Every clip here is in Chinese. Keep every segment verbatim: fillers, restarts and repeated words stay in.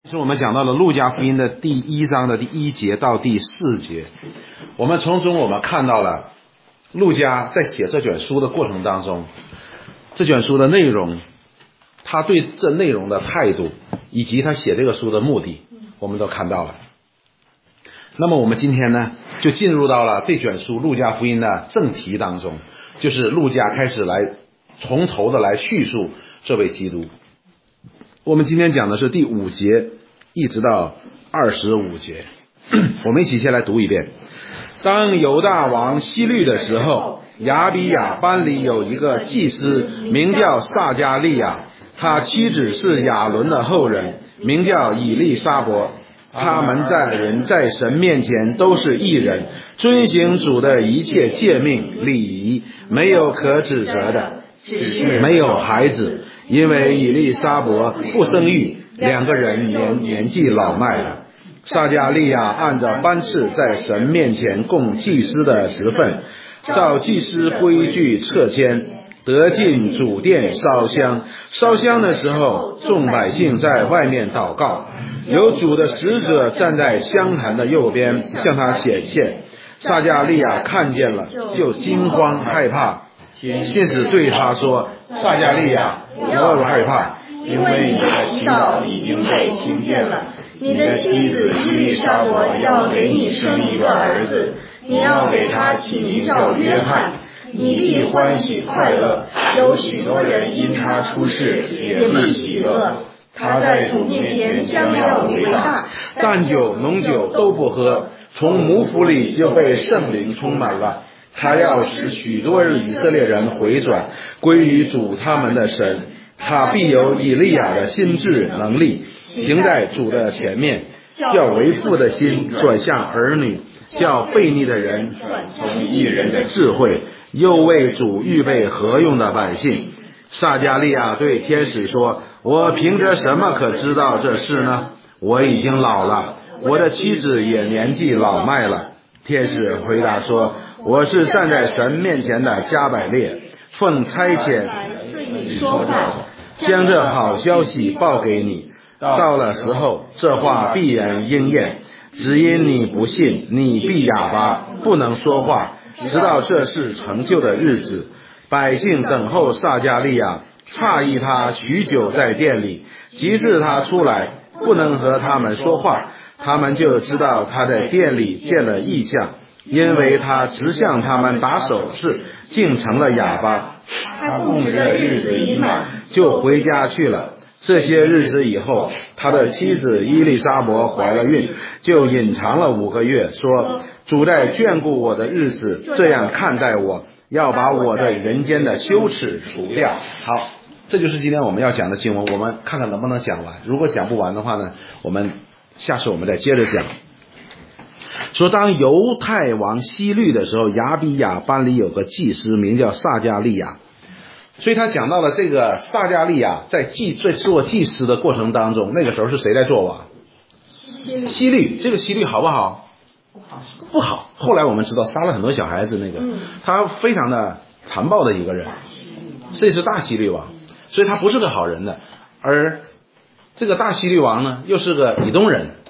是我们讲到了路加福音的第一章的第一节到第四节，我们从中我们看到了路加在写这卷书的过程当中，这卷书的内容，他对这内容的态度，以及他写这个书的目的，我们都看到了。那么我们今天呢，就进入到了这卷书路加福音的正题当中，就是路加开始来从头的来叙述这位基督。我们今天讲的是第五节一直到二十五节，我们一起先来读一遍。当犹大王希律的时候，亚比亚班里有一个祭司，名叫撒迦利亚，他妻子是亚伦的后人，名叫以利沙伯。他们在人在神面前都是义人，遵行主的一切诫命礼仪，没有可指责的，只是没有孩子，因为以利沙伯不生育，两个人年年纪老迈了。撒迦利亚按照班次在神面前供祭司的职分，照祭司规矩撤迁，得进主殿烧香。烧香的时候，众百姓在外面祷告，有主的使者站在香坛的右边向他显现。撒迦利亚看见了，就惊慌害怕。天使对他说：撒迦利亚，不要害怕， 因为你的祈祷已经被听见了。你的妻子伊丽莎伯要给你生一个儿子，你要给他起名叫约翰。你必欢喜快乐，有许多人因他出世也必喜乐。他在主面前将要为大， 淡酒浓酒都不喝，从母腹里就被圣灵充满了。他要使许多以色列人回转，归于主他们的神。他必有以利亚的心智能力，行在主的前面，叫为父的心转向儿女，叫悖逆的人转从义人的智慧，又为主预备合用的百姓。撒迦利亚对天使说：我凭着什么可知道这事呢？我已经老了，我的妻子也年纪老迈了。天使回答说：我是站在神面前的加百列，奉差遣对你说话， 将这好消息报给你。到了时候，这话必然应验。只因你不信，你必哑巴，不能说话，直到这事成就的日子。百姓等候撒迦利亚，诧异他许久在殿里，及至他出来，不能和他们说话，他们就知道他在殿里见了异象，因为他直向他们打手势，竟成了哑巴。 他供着日子已满， 就回家去了。这些日子以后，他的妻子伊丽莎伯怀了孕，就隐藏了五个月，说：主在眷顾我的日子，这样看待我，要把我的人间的羞耻除掉。好，这就是今天我们要讲的经文，我们看看能不能讲完。如果讲不完的话呢，我们下次我们再接着讲。说当犹太王希律的时候，亚比亚班里有个祭司，名叫撒迦利亚。所以他讲到了这个撒迦利亚在祭在做祭司的过程当中，那个时候是谁在做王？希律。这个希律好不好？ 不好， 不好。后来我们知道杀了很多小孩子，那个、嗯、他非常的残暴的一个人，这是大希律王，所以他不是个好人的。而这个大希律王呢，又是个以东人，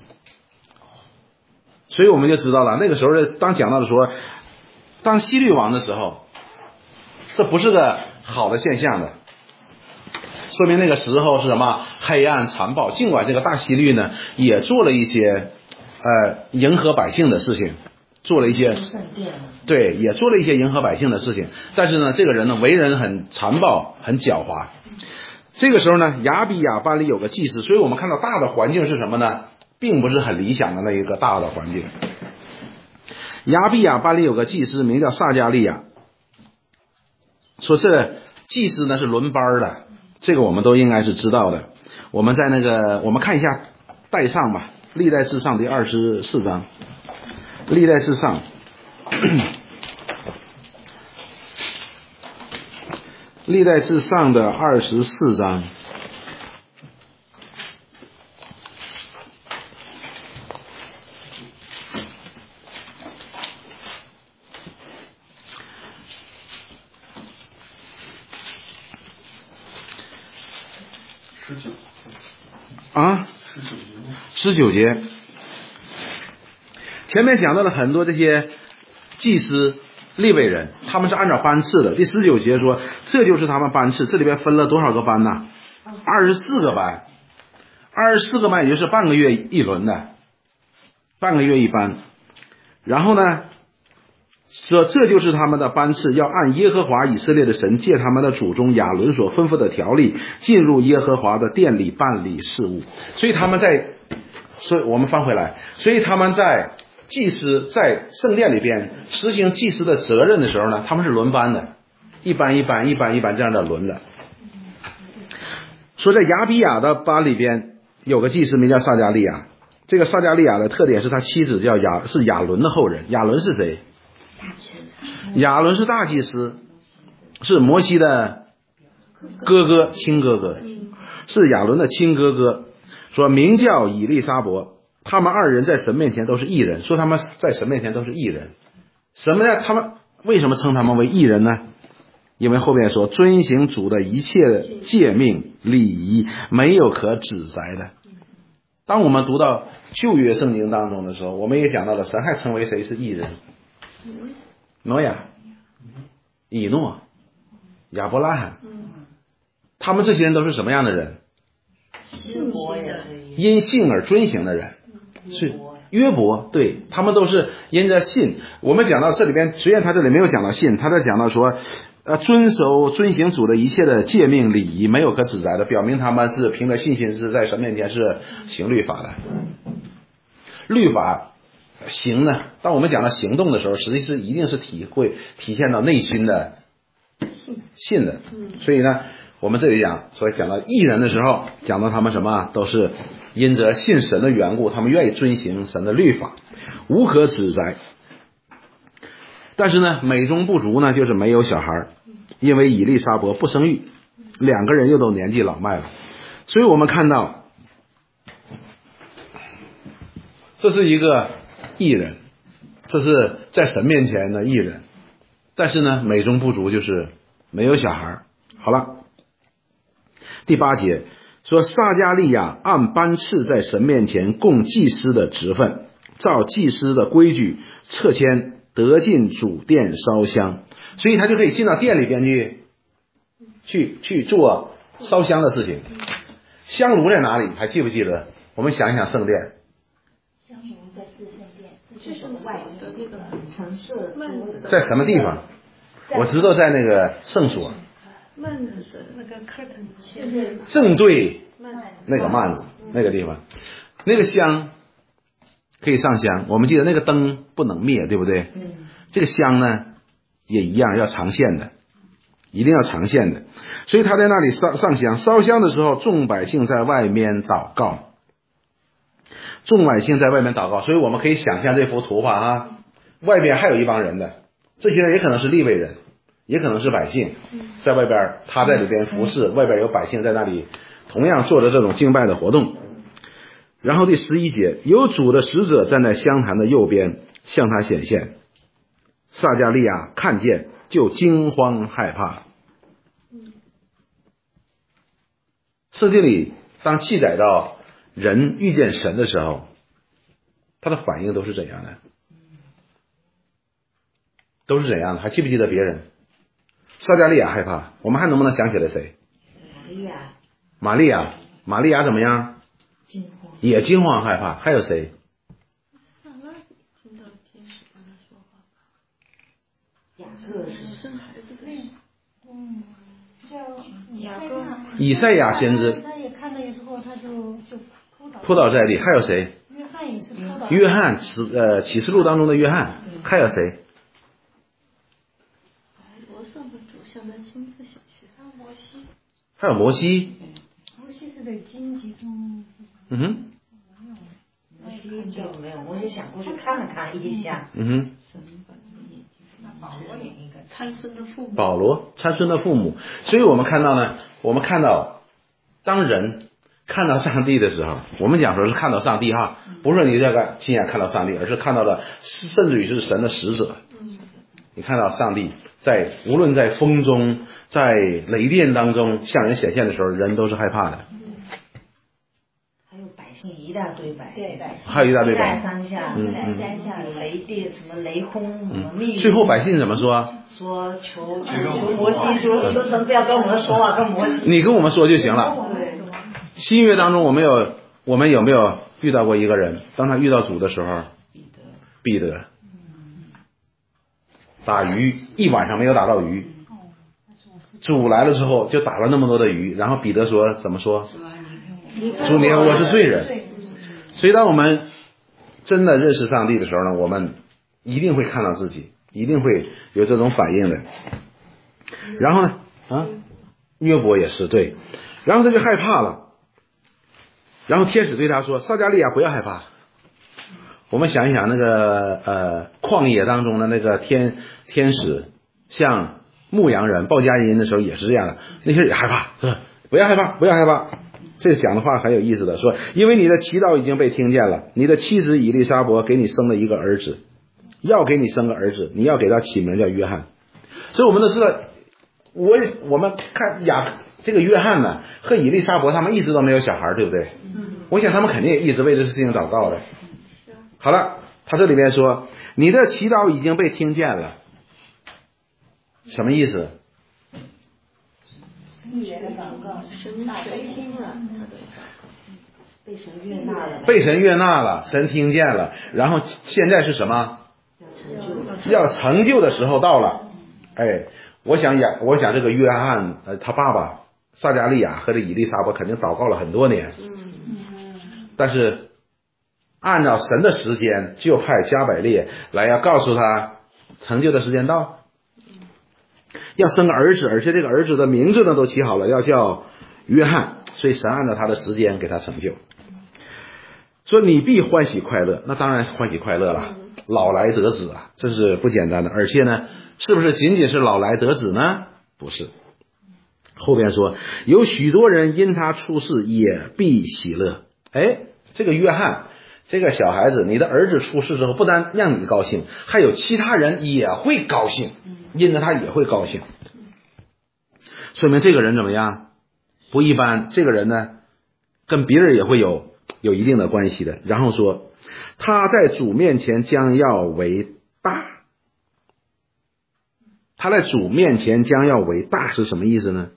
所以我们就知道了，那个时候当讲到的说，当希律王的时候，这不是个好的现象的，说明那个时候是什么？黑暗残暴。尽管这个大希律呢，也做了一些呃迎合百姓的事情，做了一些对，也做了一些迎合百姓的事情，但是呢，这个人呢，为人很残暴，很狡猾。这个时候呢，亚比亚班里有个祭司，所以我们看到大的环境是什么呢？并不是很理想的那一个大的环境。亚比亚班里有个祭司，名叫撒迦利亚。说这祭司呢是轮班的，这个我们都应该是知道的。我们在那个我们看一下代上吧，历代志上第二十四章，历代志上历代志上的二十四章。啊， 十九节，前面讲到了很多这些祭司、利未人，他们是按照班次的。第十九节说，这就是他们班次。这里边分了多少个班呢？二十四个班，二十四个班，也就是半个月一轮的，半个月一班。然后呢，说这就是他们的班次，要按耶和华以色列的神借他们的祖宗亚伦所吩咐的条例，进入耶和华的殿里办理事务。所以他们在，所以我们翻回来，所以他们在祭司在圣殿里边实行祭司的责任的时候呢，他们是轮班的，一班一班一班一班这样的轮的。说在亚比亚的班里边有个祭司名叫撒迦利亚，这个撒迦利亚的特点是他妻子叫亚是亚伦的后人。亚伦是谁？亚伦是大祭司，是摩西的哥哥，亲哥哥，是亚伦的亲哥哥。说名叫以利沙伯，他们二人在神面前都是义人。说他们在神面前都是义人，什么呢？他们为什么称他们为义人呢？因为后面说遵行主的一切诫命礼仪，没有可指摘的。当我们读到旧约圣经当中的时候，我们也讲到了神还称为谁是义人？挪亚、以诺、亚伯拉罕，他们这些人都是什么样的人？因信而遵行的人，是约伯，对，他们都是因着信。我们讲到这里边，虽然他这里没有讲到信，他在讲到说呃，遵守遵行主的一切的诫命礼仪，没有可指摘的，表明他们是凭着信心是在神面前是行律法的。律法行呢，当我们讲到行动的时候，实际是一定是体会体现到内心的信的。所以呢，我们这里讲，所以讲到义人的时候，讲到他们什么，都是因着信神的缘故，他们愿意遵行神的律法，无可指摘。但是呢，美中不足呢，就是没有小孩，因为以利沙伯不生育，两个人又都年纪老迈了。所以我们看到，这是一个义人，这是在神面前的义人，但是呢，美中不足就是没有小孩。好了，第八节说，撒迦利亚按班次在神面前供祭司的职分，照祭司的规矩册签，得进主殿烧香，所以他就可以进到殿里边去去去做烧香的事情。香炉在哪里？还记不记得？我们想一想圣殿。 香炉在至圣殿，这是外的那个陈设在什么地方？我知道在那个圣所。 幔子的那个 curtain， 正对那个幔子那个地方，那个香可以上香。我们记得那个灯不能灭，对不对？嗯。这个香呢也一样要长线的，一定要长线的。所以他在那里上上香，烧香的时候，众百姓在外面祷告，众百姓在外面祷告。所以我们可以想象这幅图画啊，外边还有一帮人的，这些人也可能是利未人，也可能是百姓，在外边他在里边服侍，外边有百姓在那里同样做着这种敬拜的活动。然后第十一节，有主的使者站在香坛的右边，向他显现。撒迦利亚看见，就惊慌害怕。圣经里当记载到人遇见神的时候，他的反应都是怎样的？都是怎样的？还记不记得别人？撒迦利亚害怕，我们还能不能想起来谁？ 玛利亚。 玛利亚，玛利亚怎么样？ 惊慌。 也惊慌害怕。还有谁？ 撒拉听到天使跟他说话。 雅各生孩子的时候。 嗯，叫雅各。 以赛亚先知。 他也看了以后，他就就扑倒。 扑倒在地。还有谁？ 约翰也是扑倒。 约翰，启呃启示录当中的约翰。还有谁？ 向他亲自显现。 还有摩西。 还有摩西。 摩西是在荆棘中。 嗯哼。 摩西就没有，摩西想过去看了看一下。 嗯哼。 保罗也应该参孙的父母。 保罗参孙的父母，所以我们看到呢，我们看到当人看到上帝的时候，我们讲说是看到上帝哈，不是你这个亲眼看到上帝，而是看到了甚至于是神的使者。你看到上帝在无论在风中，在雷电当中向人显现的时候，人都是害怕的。 还有百姓一大堆百姓，对， 还有一大堆百姓， 山下， 嗯嗯， 有雷电，什么雷轰，什么密。 最后百姓怎么说？ 说求求求摩西说说神不要跟我们说话，跟摩西。 你跟我们说就行了。新约当中，我们有我们有没有遇到过一个人，当他遇到主的时候，彼得打鱼一晚上没有打到鱼，主来了之后就打了那么多的鱼，然后彼得说怎么说？主你看我是罪人。所以当我们真的认识上帝的时候呢，我们一定会看到自己，一定会有这种反应的。然后呢，啊，约伯也是对，然后他就害怕了。然后天使对他说：“撒迦利亚，不要害怕。”我们想一想，那个呃旷野当中的那个天天使，像牧羊人报佳音的时候也是这样的，那些人也害怕，是吧？不要害怕，不要害怕。这讲的话很有意思的，说因为你的祈祷已经被听见了，你的妻子以利沙伯给你生了一个儿子，要给你生个儿子，你要给他起名叫约翰。所以我们都知道，我我们看雅这个约翰呢和以利沙伯他们一直都没有小孩，对不对？我想他们肯定也一直为这个事情祷告的。好了，他这里面说你的祈祷已经被听见了，什么意思？ 被神悦纳了， 被神悦纳了，神听见了，然后现在是什么？要成就的时候到了。哎，我想呀，我想这个约翰呃他爸爸撒迦利亚和这以利沙伯肯定祷告了很多年，但是按照神的时间，就派加百列来要告诉他成就的时间到，要生个儿子，而且这个儿子的名字呢都起好了，要叫约翰，所以神按照他的时间给他成就。说你必欢喜快乐，那当然欢喜快乐了，老来得子啊，这是不简单的。而且呢，是不是仅仅是老来得子呢？不是。后边说有许多人因他出世也必喜乐。哎，这个约翰这个小孩子，你的儿子出世之后，不但让你高兴，还有其他人也会高兴，因着他也会高兴，说明这个人怎么样？不一般。这个人呢跟别人也会有有一定的关系的。然后说他在主面前将要为大，他在主面前将要为大是什么意思呢？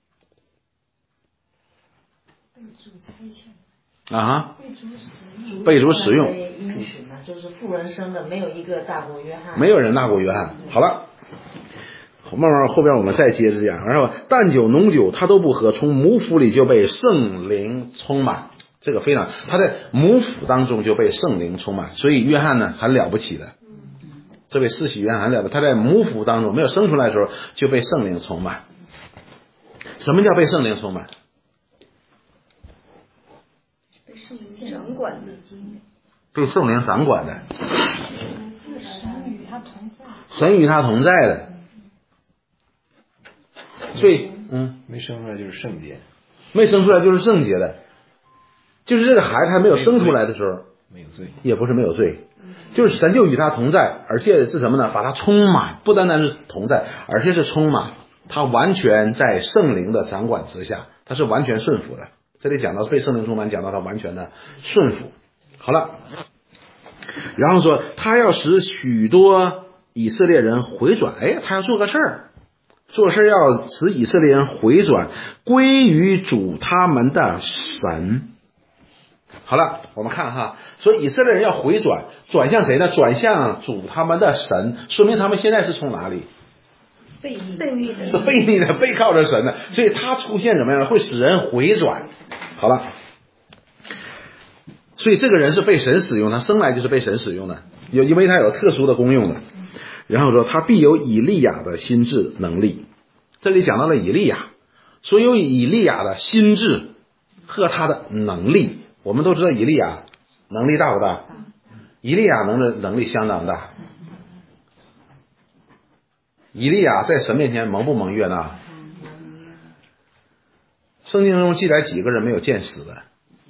啊，被主使用， 应许嘛，就是妇人生的，没有一个大过约翰， 没有人大过约翰。好了，慢慢后边我们再接着讲。然后淡酒浓酒他都不喝，从母腹里就被圣灵充满，这个非常，他在母腹当中就被圣灵充满，所以约翰呢很了不起的，这位施洗约翰很了不起，他在母腹当中没有生出来的时候就被圣灵充满。什么叫被圣灵充满？ 掌管的， 被圣灵掌管的， 神与他同在， 神与他同在的。所以，嗯， 没生出来就是圣洁， 没生出来就是圣洁的，就是这个孩子还没有生出来的时候， 没有罪， 也不是没有罪，就是神就与他同在，而且是什么呢？把他充满，不单单是同在，而且是充满，他完全在圣灵的掌管之下，他是完全顺服的。这里讲到被圣灵充满，讲到他完全的顺服。好了，然后说他要使许多以色列人回转，哎，他要做个事儿，做事要使以色列人回转，归于主他们的神。好了，我们看哈，说以色列人要回转，转向谁呢？转向主他们的神，说明他们现在是从哪里？ 背逆的， 是背逆的，背靠着神的，所以他出现怎么样呢？会使人回转。好了，所以这个人是被神使用，他生来就是被神使用的，有因为他有特殊的功用的。然后说他必有以利亚的心智能力，这里讲到了以利亚，所有以利亚的心智和他的能力。我们都知道以利亚能力大不大？以利亚能的能力相当大。以利亚在神面前蒙不蒙悦纳？圣经中记载几个人没有见死的，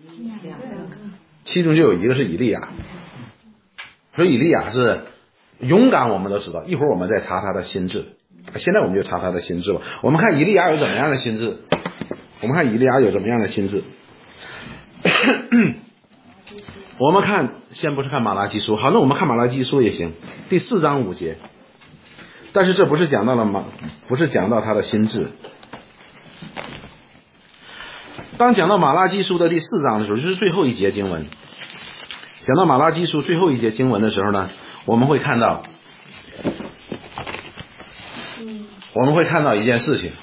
其中就有一个是以利亚。所以以利亚是勇敢，我们都知道，一会儿我们再查他的心智，现在我们就查他的心智吧。我们看以利亚有怎么样的心智，我们看以利亚有怎么样的心智。 我们看，先不是看马拉基书，好，那我们看马拉基书也行。第四章五节，但是这不是讲到了马，不是讲到他的心智。当讲到马拉基书的第四章的时候，就是最后一节经文。讲到马拉基书最后一节经文的时候呢，我们会看到，我们会看到一件事情，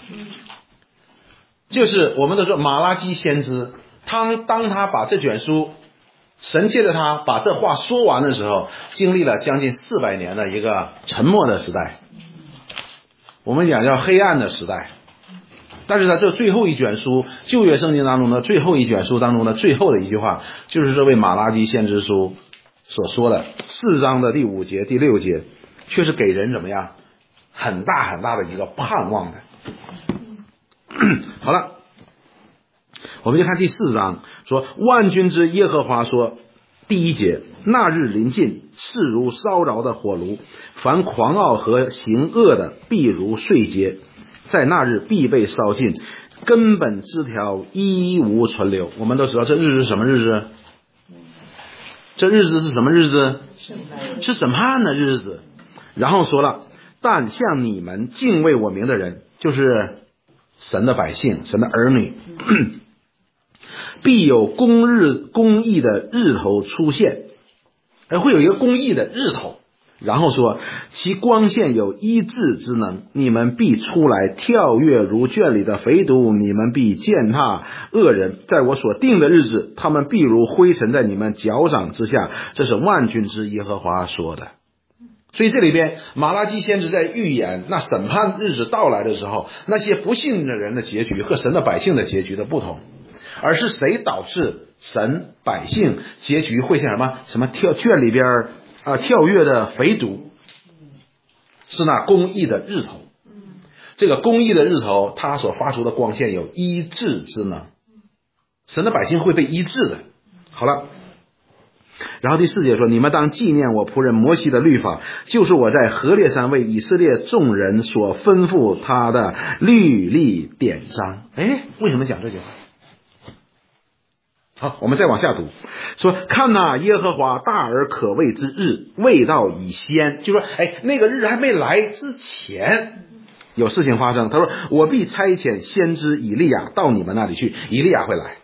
就是我们都说马拉基先知，他当他把这卷书，神借着他把这话说完的时候，经历了将近四百年的一个沉默的时代，我们讲叫黑暗的时代。但是在这最后一卷书，旧约圣经当中的最后一卷书当中的最后的一句话，就是这位马拉基先知书所说的四章的第五节第六节，却是给人怎么样很大很大的一个盼望的。好了，我们就看第四章，说万军之耶和华说，第一节，那日临近，势如烧着的火炉，凡狂傲和行恶的必如碎秸，在那日必被烧尽，根本枝条一无存留。我们都知道这日子是什么日子？这日子是什么日子？是审判的日子。然后说了，但像你们敬畏我名的人，就是神的百姓，神的儿女，必有公日公义的日头出现，而会有一个公义的日头。然后说，其光线有医治之能，你们必出来跳跃如圈里的肥犊，你们必践踏恶人，在我所定的日子，他们必如灰尘在你们脚掌之下，这是万军之耶和华说的。所以这里边马拉基先知在预言那审判日子到来的时候，那些不信的人的结局和神的百姓的结局的不同，而是谁导致神百姓结局会像什么什么跳圈里边啊，跳跃的肥犊，是那公义的日头。这个公义的日头，它所发出的光线有医治之能，神的百姓会被医治的。好了，然后第四节说，你们当纪念我仆人摩西的律法，就是我在何烈山为以色列众人所吩咐他的律例典章。哎，为什么讲这句话？好，我们再往下读，说看哪，耶和华大而可畏之日未到已先，就说哎，那个日还没来之前有事情发生。他说，我必差遣先知以利亚到你们那里去，以利亚会来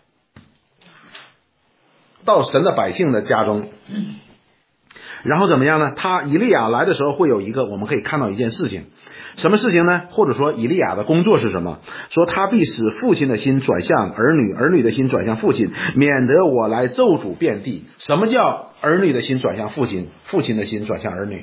到神的百姓的家中。然后怎么样呢？他以利亚来的时候会有一个，我们可以看到一件事情，什么事情呢？或者说以利亚的工作是什么？说他必使父亲的心转向儿女，儿女的心转向父亲，免得我来咒诅遍地。什么叫儿女的心转向父亲，父亲的心转向儿女？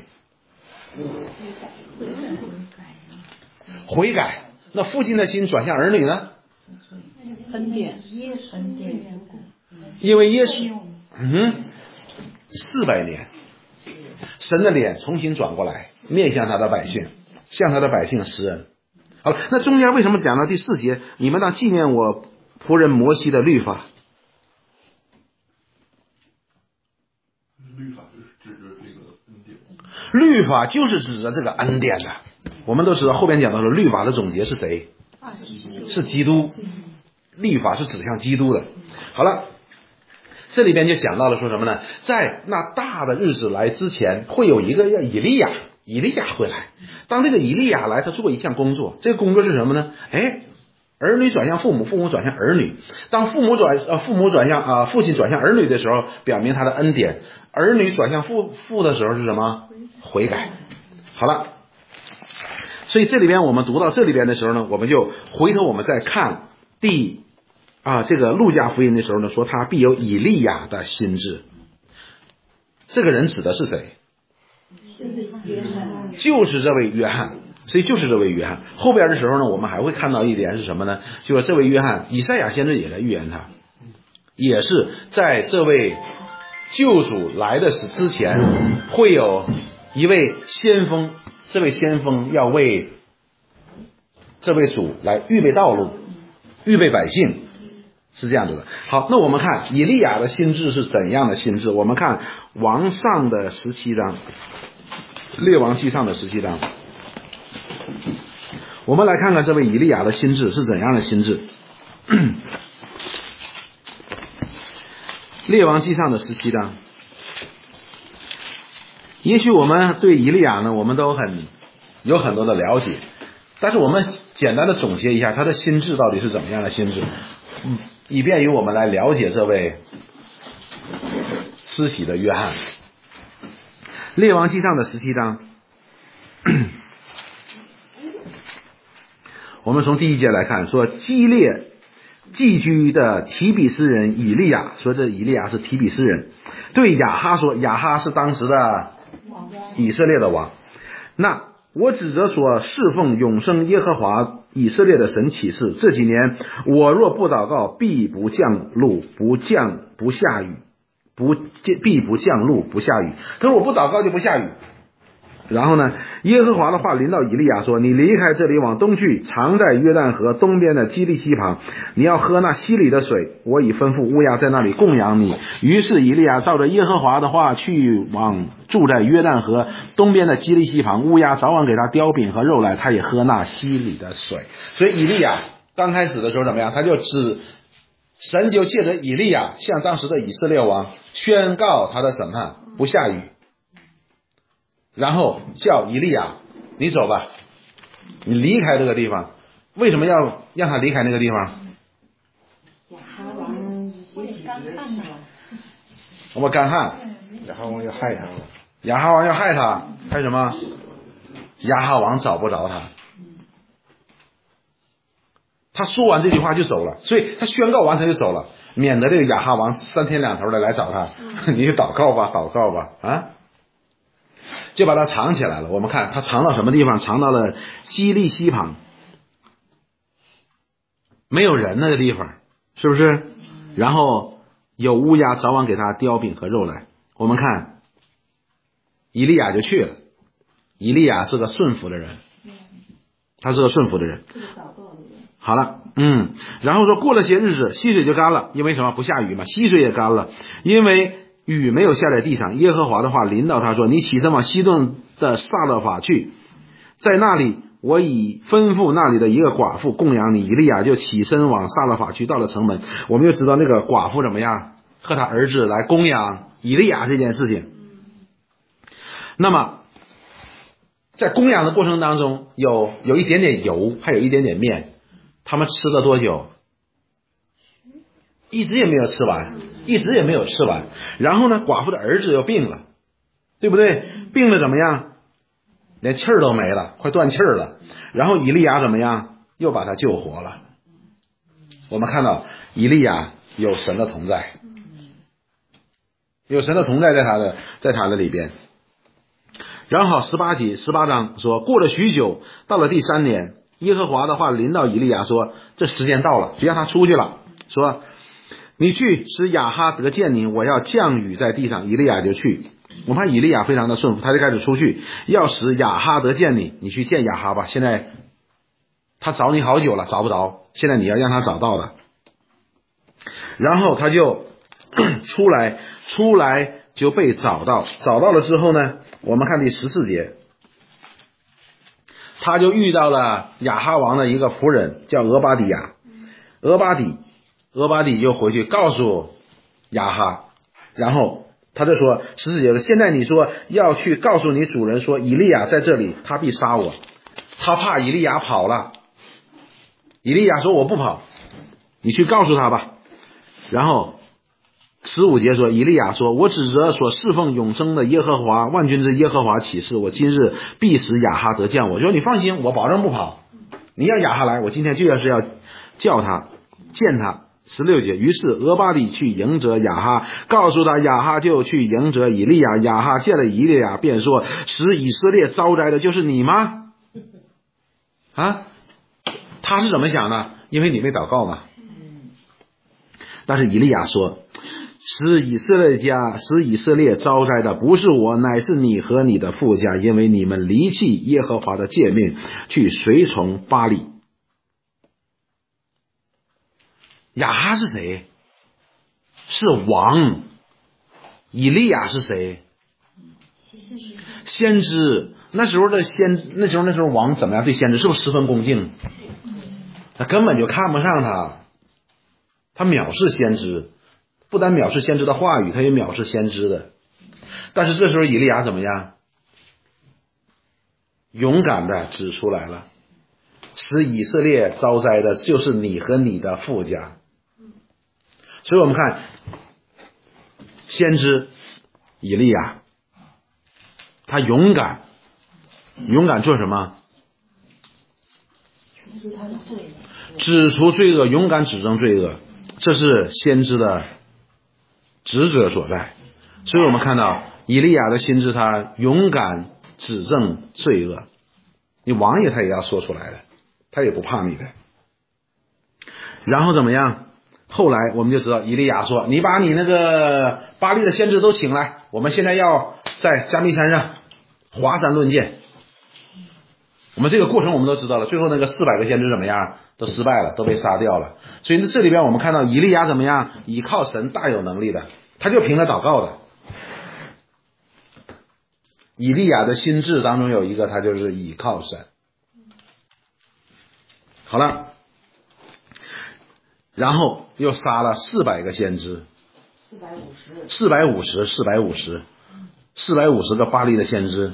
悔改。那父亲的心转向儿女呢？ 恩典，恩典， 因为耶稣，嗯，四百年，神的脸重新转过来，面向他的百姓，向他的百姓施恩。好了，那中间为什么讲到第四节，你们当纪念我仆人摩西的律法？ 律法就是指着这个恩典。 律法就是指着这个恩典的。我们都知道后边讲到说，律法的总结是谁？是基督。律法是指向基督的。好了，这里边就讲到了说什么呢？在那大的日子来之前，会有一个叫以利亚，以利亚会来。当这个以利亚来，他做一项工作，这个工作是什么呢？哎，儿女转向父母，父母转向儿女。当父母转呃父母转向啊、呃、父亲转向儿女的时候，表明他的恩典；儿女转向父父的时候是什么？悔改。好了，所以这里边我们读到这里边的时候呢，我们就回头我们再看第啊这个路加福音的时候呢，说他必有以利亚的心志。这个人指的是谁？就是这位约翰。所以就是这位约翰。后边的时候呢，我们还会看到一点是什么呢？就是这位约翰，以赛亚先知也在预言他，也是在这位救主来的时之前，会有一位先锋，这位先锋要为这位主来预备道路，预备百姓，是这样子的。好，那我们看以利亚的心志是怎样的心志？我们看王上的十七章，列王记上的十七章。我们来看看这位以利亚的心志是怎样的心志。列王记上的十七章。 也许我们对以利亚呢，我们都很有很多的了解，但是我们简单的总结一下他的心智到底是怎么样的心智，嗯，以便于我们来了解这位施洗的约翰。列王纪上的十七章，我们从第一节来看，说基列寄居的提比斯人以利亚，说这以利亚是提比斯人，对亚哈说，亚哈是当时的以色列的王，那我指着所侍奉永生耶和华以色列的神起誓，这几年我若不祷告，必不降露，不降不下雨，不必不降露不下雨。他说我不祷告就不下雨。然后呢，耶和华的话临到以利亚说，你离开这里往东去，常在约旦河东边的基利溪旁，你要喝那溪里的水，我已吩咐乌鸦在那里供养你。于是以利亚照着耶和华的话去往住在约旦河东边的基利溪旁，乌鸦早晚给他叼饼和肉来，他也喝那溪里的水。所以以利亚刚开始的时候怎么样，他就只神就借着以利亚向当时的以色列王宣告他的审判，不下雨，然后叫以利亚你走吧，你离开这个地方。为什么要让他离开那个地方？ 亚哈王干旱了， 我们干旱， 亚哈王要害他了。 亚哈王要害他，害什么？亚哈王找不着他，他说完这句话就走了，所以他宣告完他就走了，免得这个亚哈王三天两头的来找他，你就祷告吧祷告吧啊，就把他藏起来了。我们看他藏到什么地方，藏到了基利溪旁，没有人那个地方，是不是？然后有乌鸦早晚给他叼饼和肉来。我们看以利亚就去了，以利亚是个顺服的人，他是个顺服的人。好了，嗯，然后说过了些日子，溪水就干了，因为什么？不下雨嘛，溪水也干了，因为雨没有下在地上。耶和华的话临到他说，你起身往西顿的撒勒法去，在那里我已吩咐那里的一个寡妇供养你。以利亚就起身往撒勒法去，到了城门，我们就知道那个寡妇怎么样，和他儿子来供养以利亚这件事情。那么在供养的过程当中，有有一点点油，还有一点点面，他们吃了多久？一直也没有吃完，一直也没有吃完。然后呢，寡妇的儿子又病了，对不对？病了怎么样？连气儿都没了，快断气儿了。然后以利亚怎么样？又把他救活了。我们看到以利亚有神的同在，有神的同在在他的在他的里边。然后十八节十八章说，过了许久，到了第三年，耶和华的话临到以利亚说，这时间到了，就让他出去了，说你去使亚哈得见你，我要降雨在地上。以利亚就去，我看以利亚非常的顺服，他就开始出去，要使亚哈得见你，你去见亚哈吧。现在他找你好久了，找不着，现在你要让他找到了。然后他就出来，出来就被找到，找到了之后呢，我们看第十四节，他就遇到了亚哈王的一个仆人，叫俄巴底亚。俄巴底俄巴底就回去告诉亚哈，然后他就说十四节说，现在你说要去告诉你主人说，以利亚在这里，他必杀我。他怕以利亚跑了，以利亚说我不跑，你去告诉他吧。然后十五节说，以利亚说，我指着所侍奉永生的耶和华万军之耶和华起誓，我今日必使亚哈得见我。就说你放心，我保证不跑，你让亚哈来，我今天就要是要叫他见他。十六节，于是俄巴底去迎着亚哈，告诉他，亚哈就去迎着以利亚。亚哈见了以利亚，便说，使以色列遭灾的就是你吗？啊，他是怎么想的？因为你没祷告嘛。但是以利亚说，使以色列家使以色列遭灾的不是我，乃是你和你的父家，因为你们离弃耶和华的诫命，去随从巴力。亚哈是谁？是王。以利亚是谁？先知。那时候的先那时候那时候王怎么样对先知？是不是十分恭敬？他根本就看不上他，他藐视先知，不但藐视先知的话语，他也藐视先知的。 但是这时候以利亚怎么样？勇敢的指出来了，使以色列遭灾的就是你和你的父家。所以我们看先知以利亚，他勇敢，勇敢做什么？指出罪恶，勇敢指正罪恶，这是先知的职责所在。所以我们看到以利亚的心智，他勇敢指正罪恶，你王爷他也要说出来的，他也不怕你的。然后怎么样？后来我们就知道以利亚说，你把你那个巴力的先知都请来，我们现在要在加密山上华山论剑。我们这个过程我们都知道了，最后那个四百个先知怎么样？都失败了，都被杀掉了。所以这里边我们看到以利亚怎么样？倚靠神，大有能力的，他就凭着祷告的。以利亚的心智当中有一个，他就是倚靠神。好了，然后又杀了四百个先知， 四百五十， 四百五十，四百五十，四百五十个巴力的先知，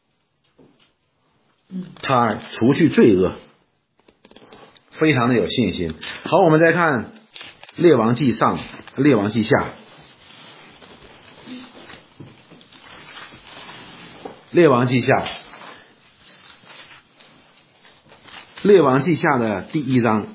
他除去罪恶，非常的有信心。好，我们再看列王记上、列王记下。列王记下，列王记下的第一章，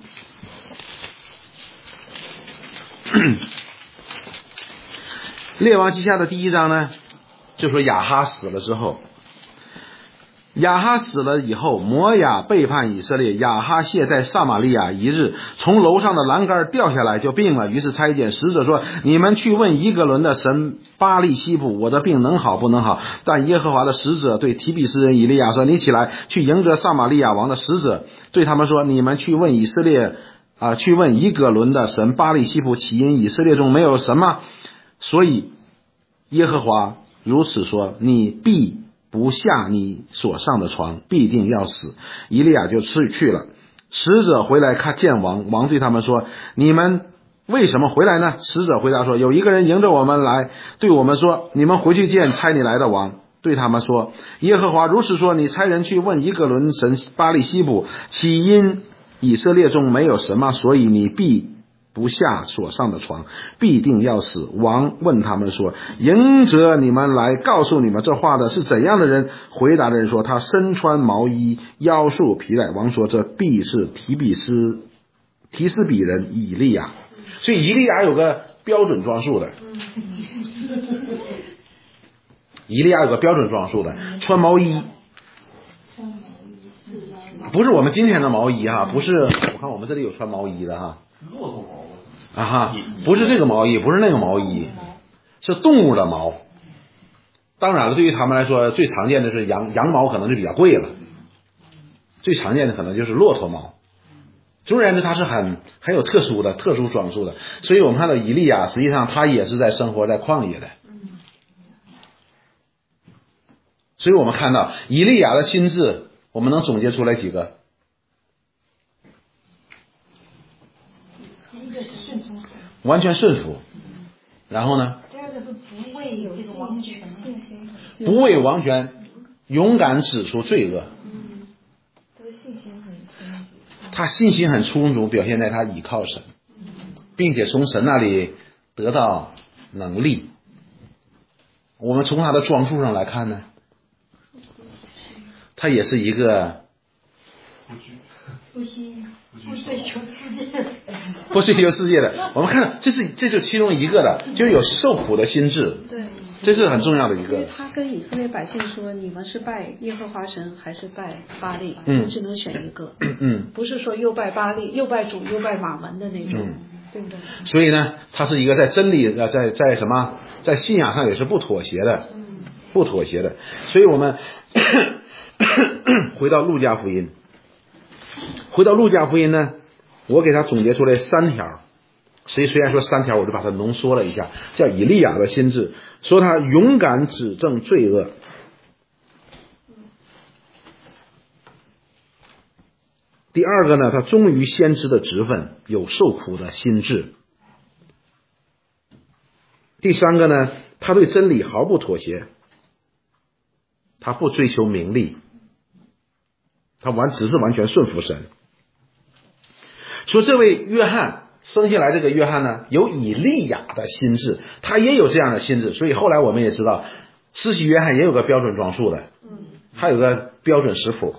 列王记下的第一章呢，就说亚哈死了之后，亚哈死了以后，摩亚背叛以色列，亚哈谢在撒玛利亚一日，从楼上的栏杆掉下来就病了，于是差遣使者说，你们去问伊格伦的神巴利西卜，我的病能好不能好？但耶和华的使者对提比斯人以利亚说，你起来去迎着撒玛利亚王的使者，对他们说，你们去问以色列啊、呃，去问伊格伦的神巴利西卜，起因以色列中没有什么，所以耶和华如此说，你必不下你所上的床，必定要死。以利亚就去去了。使者回来看见王，王对他们说，你们为什么回来呢？使者回答说，有一个人迎着我们来，对我们说，你们回去见差你来的王。对他们说，耶和华如此说，你差人去问伊格伦神巴利西卜，起因以色列中没有什么，所以你必不下所上的床，必定要死。王问他们说，迎着你们来告诉你们这话的是怎样的人？回答的人说，他身穿毛衣，腰束皮带。王说，这必是提比斯提斯比人以利亚。所以以利亚有个标准装束的，以利亚有个标准装束的，穿毛衣，不是我们今天的毛衣哈，不是，我看我们这里有穿毛衣的哈， 骆驼毛啊哈，不是这个毛衣，不是那个毛衣，是动物的毛。当然了，对于他们来说，最常见的是羊羊毛，可能就比较贵了。最常见的可能就是骆驼毛。总而言之，它是很很有特殊的、特殊装束的。所以我们看到以利亚，实际上他也是在生活在旷野的。所以我们看到以利亚的心智，我们能总结出来几个？ 第一个是顺从神， 完全顺服。然后呢？ 第二个是不为这个王权信心， 不为王权，勇敢指出罪恶。 嗯，这个信心很充足。 他信心很充足，表现在他倚靠神，并且从神那里得到能力。我们从他的装束上来看呢，他也是一个不惜不追求世界的， 不追求世界的。我们看到这是这就是其中一个的，就是有受苦的心智， 对， 这是很重要的一因为个。 他跟以色列百姓说，你们是拜耶和华神还是拜巴力？ 嗯你只能选一个。 嗯， 不是说又拜巴力又拜主又拜马门的那种， 嗯对不对？ 所以呢，他是一个在真理呃在在什么在信仰上也是不妥协的，不妥协的。所以我们回到路加福音，回到路加福音呢，我给他总结出来三条。所以虽然说三条，我就把它浓缩了一下，叫以利亚的心智，说他勇敢指正罪恶。第二个呢，他忠于先知的职分，有受苦的心智。第三个呢， 他对真理毫不妥协，他不追求名利，他完只是完全顺服神。说这位约翰生下来，这个约翰呢，有以利亚的心智，他也有这样的心智，所以后来我们也知道，施洗约翰也有个标准装束的，还有个标准食谱，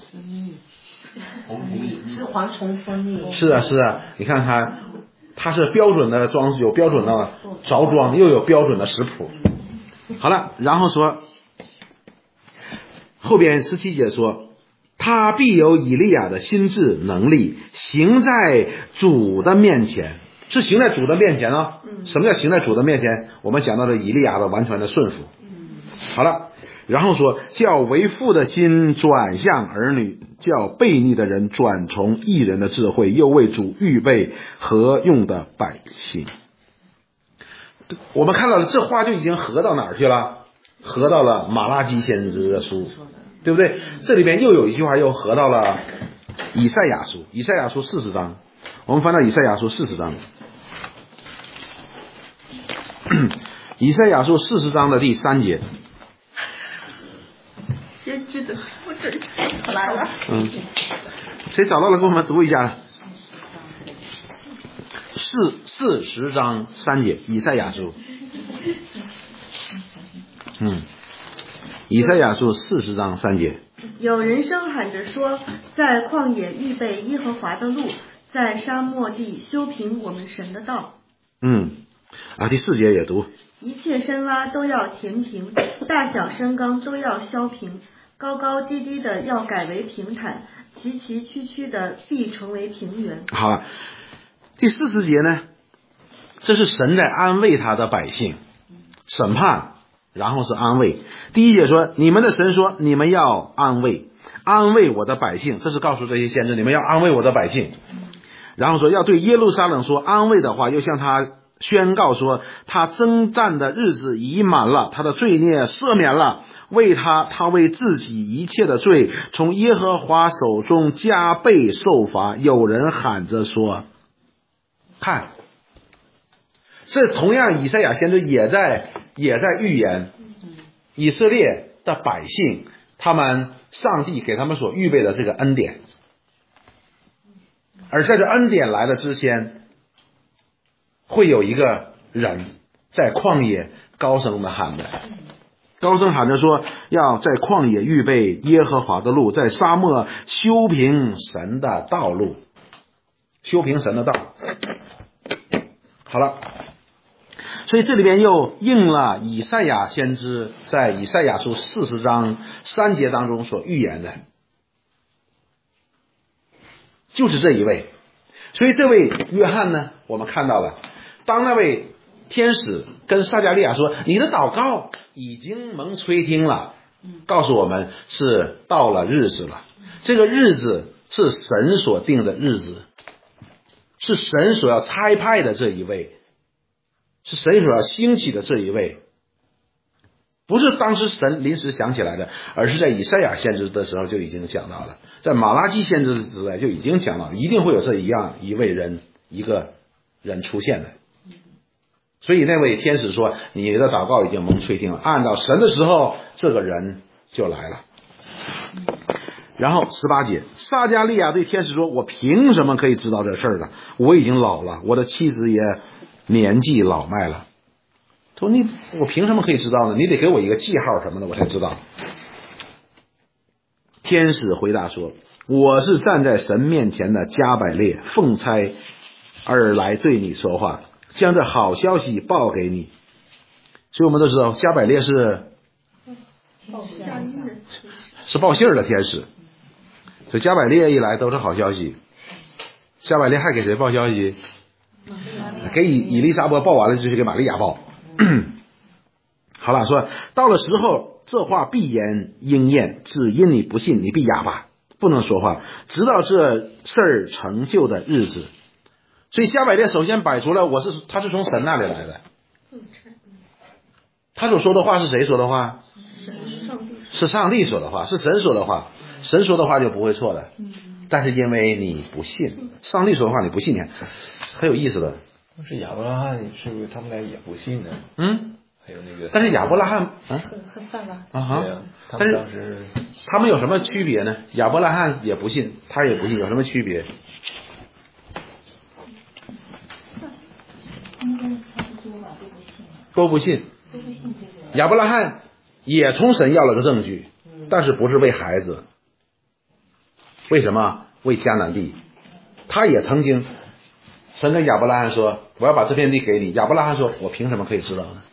是蝗虫蜂蜜。 是啊是啊，你看他他是标准的装，有标准的着装，又有标准的食谱。好了，然后说后边十七节说，他必有以利亚的心智能力，行在主的面前，是行在主的面前啊。什么叫行在主的面前？我们讲到了以利亚的完全的顺服。好了，然后说叫为父的心转向儿女，叫悖逆的人转从义人的智慧，又为主预备合用的百姓。我们看到了这话就已经合到哪儿去了？合到了马拉基先知的书，对不对？这里边又有一句话又合到了以赛亚书，以赛亚书四十章，我们翻到以赛亚书四十章，以赛亚书四十章的第三节。 先知的不准来了。 嗯，谁找到了？给我们读一下。四四十章三节，以赛亚书。嗯，以赛亚书四十章三节。 有人声喊着说，在旷野预备耶和华的路，在沙漠地修平我们神的道。 嗯，啊，第四节也读。 一切深洼都要填平，大小深冈都要削平，高高低低的要改为平坦，崎崎岖岖的必成为平原。 好了，第四十节呢，这是神在安慰他的百姓，审判，然后是安慰。第一节说，你们的神说，你们要安慰，安慰我的百姓，这是告诉这些先知，你们要安慰我的百姓。然后说要对耶路撒冷说安慰的话，又向他宣告说，他征战的日子已满了，他的罪孽赦免了，为他他为自己一切的罪从耶和华手中加倍受罚。有人喊着说，看，这同样以赛亚先知也在也在预言以色列的百姓，他们上帝给他们所预备的这个恩典，而在这恩典来了之前，会有一个人在旷野高声的喊着，高声喊着说，要在旷野预备耶和华的路，在沙漠修平神的道路，修平神的道。好了，所以这里边又应了以赛亚先知在以赛亚书四十章三节当中所预言的，就是这一位。所以这位约翰呢，我们看到了，当那位天使跟撒迦利亚说，你的祷告已经蒙垂听了，告诉我们是到了日子了。这个日子是神所定的日子，是神所要差派的这一位，是神所要兴起的这一位，不是当时神临时想起来的，而是在以赛亚先知的时候就已经讲到了，在马拉基先知之内就已经讲到了，一定会有这一样一位人一个人出现的。所以那位天使说，你的祷告已经蒙垂听了，按照神的时候，这个人就来了。然后十八节，撒迦利亚对天使说，我凭什么可以知道这事儿呢？我已经老了，我的妻子也年纪老迈了。他说，你我凭什么可以知道呢？你得给我一个记号什么的，我才知道。天使回答说，我是站在神面前的加百列，奉差而来对你说话，将这好消息报给你。所以我们都知道加百列是是报信儿的天使，所以加百列一来都是好消息。加百列还给谁报消息？给以以利沙伯报完了就去给玛利亚报。好了，说到了时候，这话必言应验，只因你不信，你必哑巴，不能说话，直到这事儿成就的日子。所以加百列首先摆出了我是他是从神那里来的，他所说的话是谁说的话？是上帝说的话，是神说的话，神说的话就不会错的。但是因为你不信，上帝说的话你不信，你看很有意思的。 是亚伯拉罕是不是他们俩也不信呢？ 嗯， 还有那个， 但是亚伯拉罕，嗯， 和撒拉啊哈， 对啊，他但是们当时他们有什么区别呢？亚伯拉罕也不信，他也不信，有什么区别？ 应该差不多吧，都不信， 都不信。 都不信这个。 亚伯拉罕也从神要了个证据，但是不是为孩子？为什么？为迦南地。他也曾经，神跟亚伯拉罕说：“我要把这片地给你。”亚伯拉罕说：“我凭什么可以知道呢？”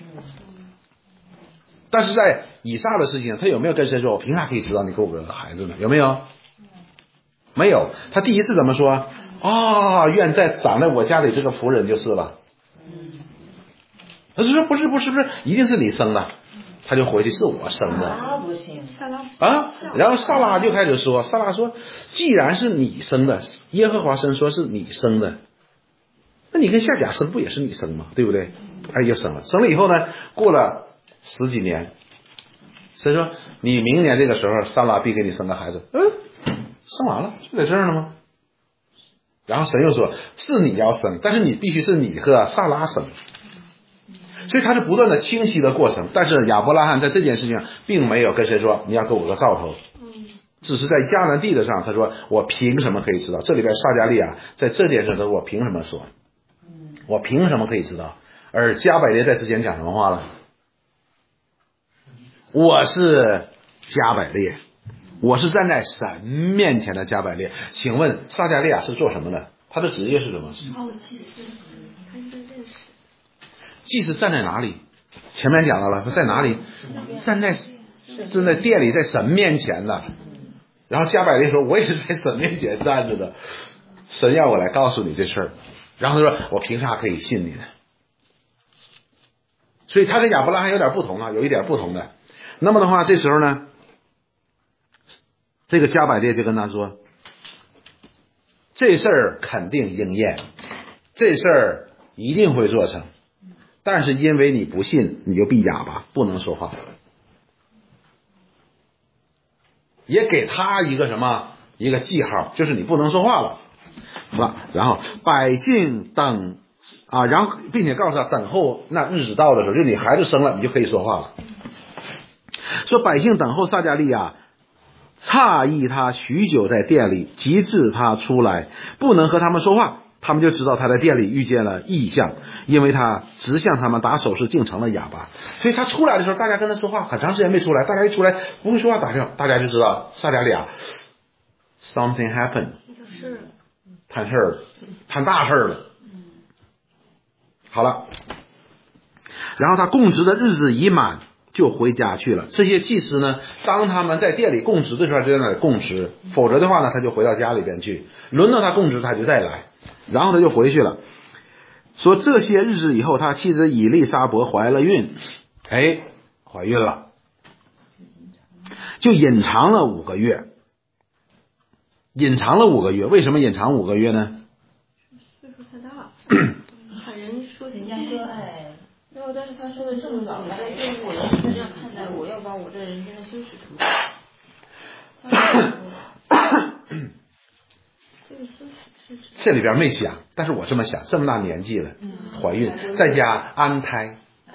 但是在以撒的事情，他有没有跟神说：“我凭啥可以知道你给我个孩子呢？”有没有？没有。他第一次怎么说？啊，愿在长在我家里这个仆人就是了。他说：“不是，不是，不是，一定是你生的。”他就回去是我生的。 啊，不信。 啊，然后萨拉就开始说，萨拉说，既然是你生的，耶和华神说是你生的，那你跟夏甲生不也是你生吗？对不对？哎，就生了，生了以后呢，过了十几年，神说你明年这个时候，萨拉必给你生个孩子。嗯，生完了，就在这儿了吗？然后神又说，是你要生，但是你必须是你和萨拉生。所以它是不断的清晰的过程，但是亚伯拉罕在这件事情上并没有跟谁说你要给我个兆头，只是在迦南地的上他说我凭什么可以知道？这里边撒迦利亚在这件事上我凭什么说？我凭什么可以知道？而加百列在之前讲什么话了？我是加百列，我是站在神面前的加百列。请问撒迦利亚是做什么的？他的职业是什么？ 哦，祭司，他应该认识。 祭司站在哪里？前面讲到了，他在哪里？站在站在殿里，在神面前的。然后加百列说：“我也是在神面前站着的，神要我来告诉你这事儿。”然后他说：“我凭啥可以信你呢？”所以他跟亚伯拉罕有点不同啊，有一点不同的。那么的话，这时候呢，这个加百列就跟他说：“这事儿肯定应验，这事儿一定会做成。”但是因为你不信，你就闭哑巴，不能说话。也给他一个什么一个记号，就是你不能说话了。好了，然后百姓等啊，然后并且告诉他，等候那日子到的时候，就你孩子生了，你就可以说话了。说百姓等候撒迦利亚，诧异他许久在店里，及至他出来，不能和他们说话。他们就知道他在店里遇见了异象，因为他直向他们打手势，竟成了哑巴。所以他出来的时候，大家跟他说话，很长时间没出来，大家一出来不会说话打掉，大家就知道撒迦利亚 something happened， 摊事儿了，摊大事了。好了，然后他供职的日子已满，就回家去了。这些祭司呢，当他们在店里供职的时候，就在那里供职；否则的话呢，他就回到家里边去。轮到他供职，他就再来。然后他就回去了，说这些日子以后，他妻子以利沙伯怀了孕，哎，怀孕了，就隐藏了五个月，隐藏了五个月。为什么隐藏五个月呢？ 岁数太大，喊人说起人家说哎， 没有，但是他说的这么老了，因为我要是这样看待，我要把我在人间的羞耻除掉。这个羞耻。 这里边没讲，但是我这么想，这么大年纪了，怀孕，在家安胎，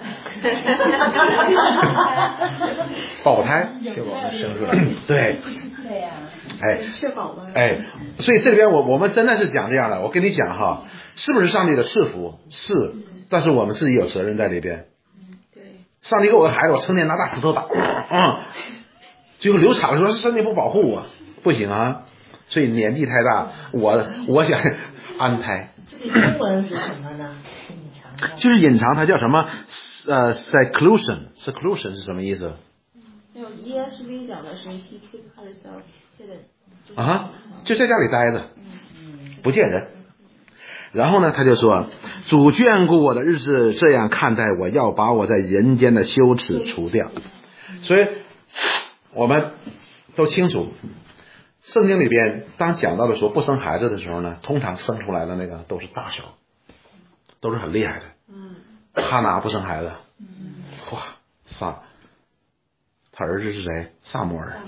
保胎， 确保它生出来。 对， 对呀， 哎， 确保了， 哎，所以这里边我我们真的是讲这样的。我跟你讲哈，是不是上帝的赐福？是，但是我们自己有责任在里边。 对， 上帝给我个孩子，我成天拿大石头打，嗯，最后流产了，说是上帝不保护我，不行啊。所以年纪太大，我我想安胎。 这个英文是什么呢？隐藏。 就是隐藏，它叫什么？呃 seclusion，seclusion 是什么意思？ 没有 E S V 讲的是 he keep herself hidden， 啊，就在家里待着，不见人。然后呢，他就说：“主眷顾我的日子这样看待我，要把我在人间的羞耻除掉。”所以我们都清楚。圣经里边当讲到的说不生孩子的时候呢，通常生出来的那个都是大小，都是很厉害的。嗯，哈拿不生孩子，哇，撒，他儿子是谁？撒母耳。